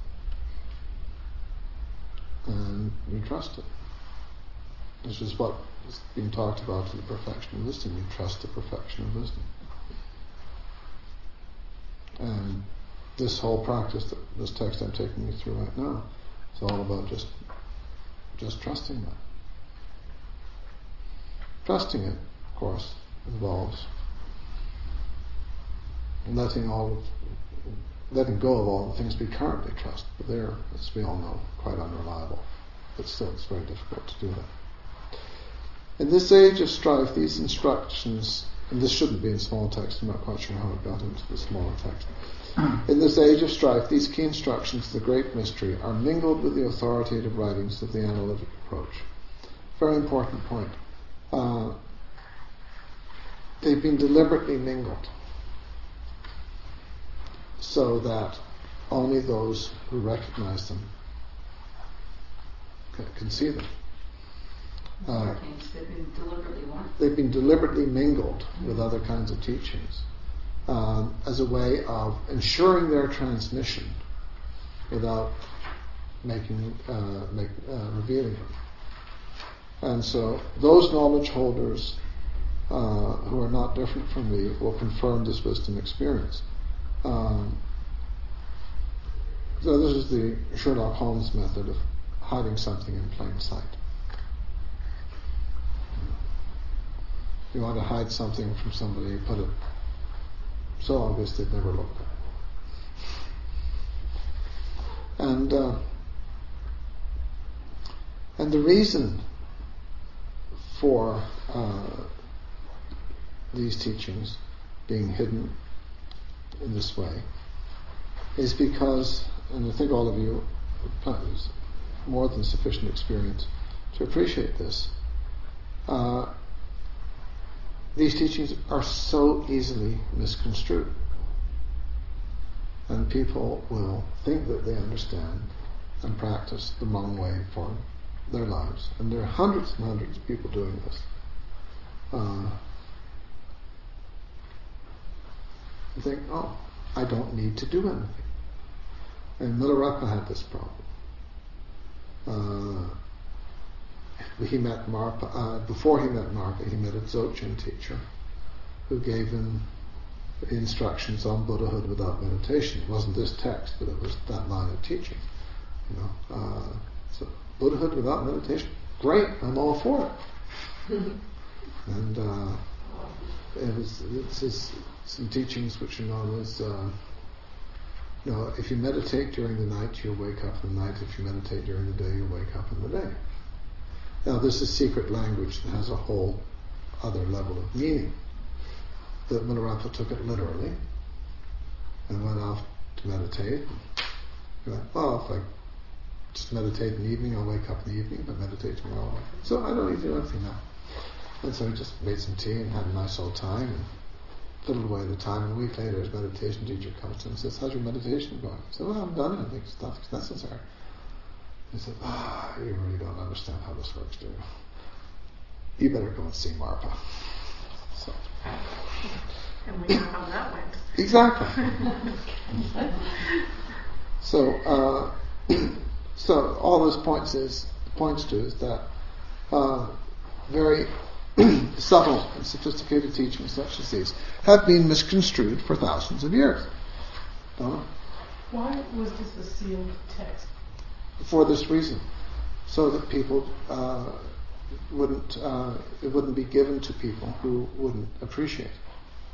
And you trust it. This is what is being talked about in the perfection of wisdom. You trust the perfection of wisdom. And this whole practice, this text I'm taking you through right now, is all about just trusting that. Trusting it, of course, involves letting go of all the things we currently trust, but they're, as we all know, quite unreliable. But still, it's very difficult to do that. In this age of strife, these instructions, and this shouldn't be in small text, I'm not quite sure how it got into the smaller text. In this age of strife, these key instructions of the great mystery are mingled with the authoritative writings of the analytic approach. Very important point. They've been deliberately mingled so that only those who recognize them can see them. They've been deliberately what? They've been deliberately mingled with other kinds of teachings as a way of ensuring their transmission without revealing them. And so those knowledge holders who are not different from me will confirm this wisdom experience. So this is the Sherlock Holmes method of hiding something in plain sight. You want to hide something from somebody, you put it so obvious they'd never look at it. And the reason for these teachings being hidden in this way is because, and I think all of you have more than sufficient experience to appreciate this, these teachings are so easily misconstrued. And people will think that they understand and practice the Hmong way for their lives. And there are hundreds and hundreds of people doing this. You think, oh, I don't need to do anything. And Milarepa had this problem. He met Marpa. Before he met Marpa, he met a Dzogchen teacher who gave him instructions on Buddhahood without meditation. It wasn't this text, but it was that line of teaching. So Buddhahood without meditation, great! I'm all for it. And it's some teachings which are known as, if you meditate during the night, you'll wake up in the night. If you meditate during the day, you'll wake up in the day. Now, this is secret language that has a whole other level of meaning. But Milarepa took it literally and went off to meditate. He went, well, if I just meditate in the evening, I'll wake up in the evening. If I meditate tomorrow, so I don't need to do anything now. And so he just made some tea and had a nice old time and fiddled away the time. And a week later, his meditation teacher comes to him and says, how's your meditation going? He said, well, I'm done. I think nothing's necessary. He said, you really don't understand how this works, do you? You better go and see Marpa. So. And we know how that went. Exactly. So, so all this points to is that very subtle and sophisticated teachings such as these have been misconstrued for thousands of years. Why was this a sealed text? For this reason, so that people it wouldn't be given to people who wouldn't appreciate it.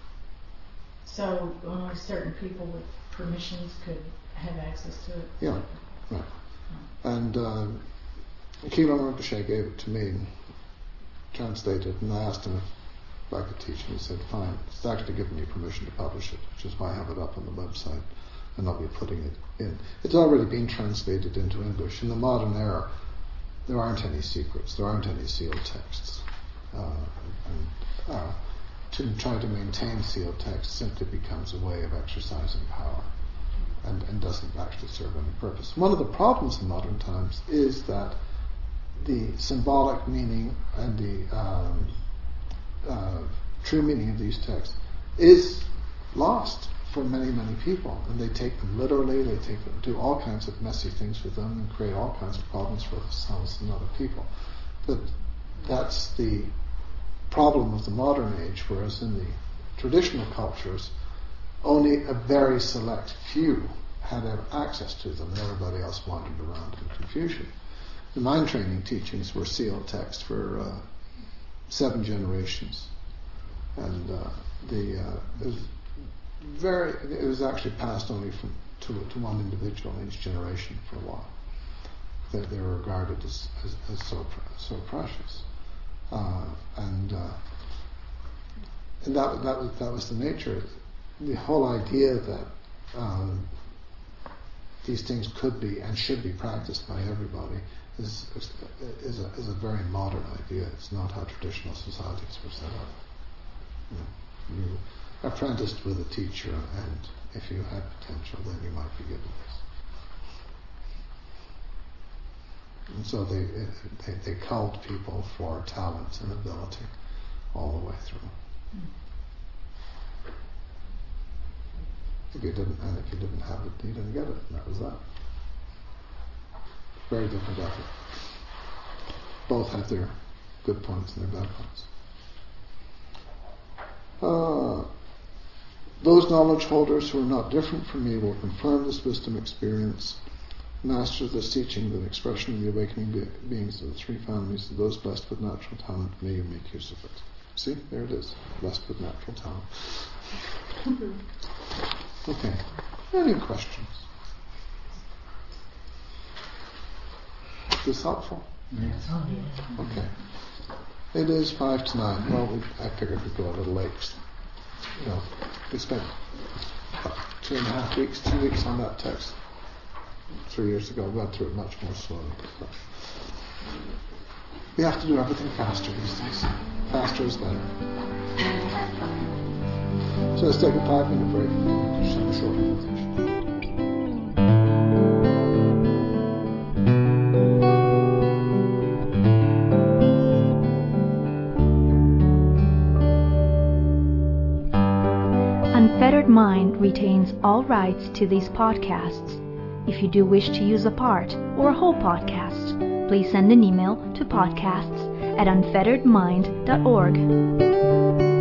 So only certain people with permissions could have access to it? Yeah, right. And Keelan Rinpoche gave it to me and translated, and I asked him if I could teach, and he said, fine. It's actually given me permission to publish it, which is why I have it up on the website, and I'll be putting it in. It's already been translated into English. In the modern era, there aren't any secrets, there aren't any sealed texts. To try to maintain sealed text simply becomes a way of exercising power and doesn't actually serve any purpose. One of the problems in modern times is that the symbolic meaning and the true meaning of these texts is lost for many, many people, and they take them literally, do all kinds of messy things with them and create all kinds of problems for themselves and other people. But that's the problem of the modern age, whereas in the traditional cultures, only a very select few had access to them, and everybody else wandered around in confusion. The mind training teachings were sealed text for 7 generations, and it was actually passed only to one individual in each generation for a while. They were regarded as so precious. And that was the nature. The whole idea that these things could be and should be practiced by everybody is a very modern idea. It's not how traditional societies were set up. You apprenticed with a teacher, and if you had potential, then you might be given this. And so they culled people for talent and ability all the way through. If you didn't have it, you didn't get it, and that was that. Very different effort. Both have their good points and their bad points. Those knowledge holders who are not different from me will confirm this wisdom experience. Master of this teaching, the expression of the awakening beings of the 3 families of those blessed with natural talent, may you make use of it. See, there it is, blessed with natural talent. Okay, any questions? Is this helpful? Yes. Okay. It is 5 to 9. Well, I figured we'd go a little late. We spent 2.5 weeks, 2 weeks on that text. 3 years ago, we went through it much more slowly. But we have to do everything faster these days. Faster is better. So let's take a 5-minute break. Just have a short meditation. Unfettered Mind retains all rights to these podcasts. If you do wish to use a part or a whole podcast, please send an email to podcasts@unfetteredmind.org.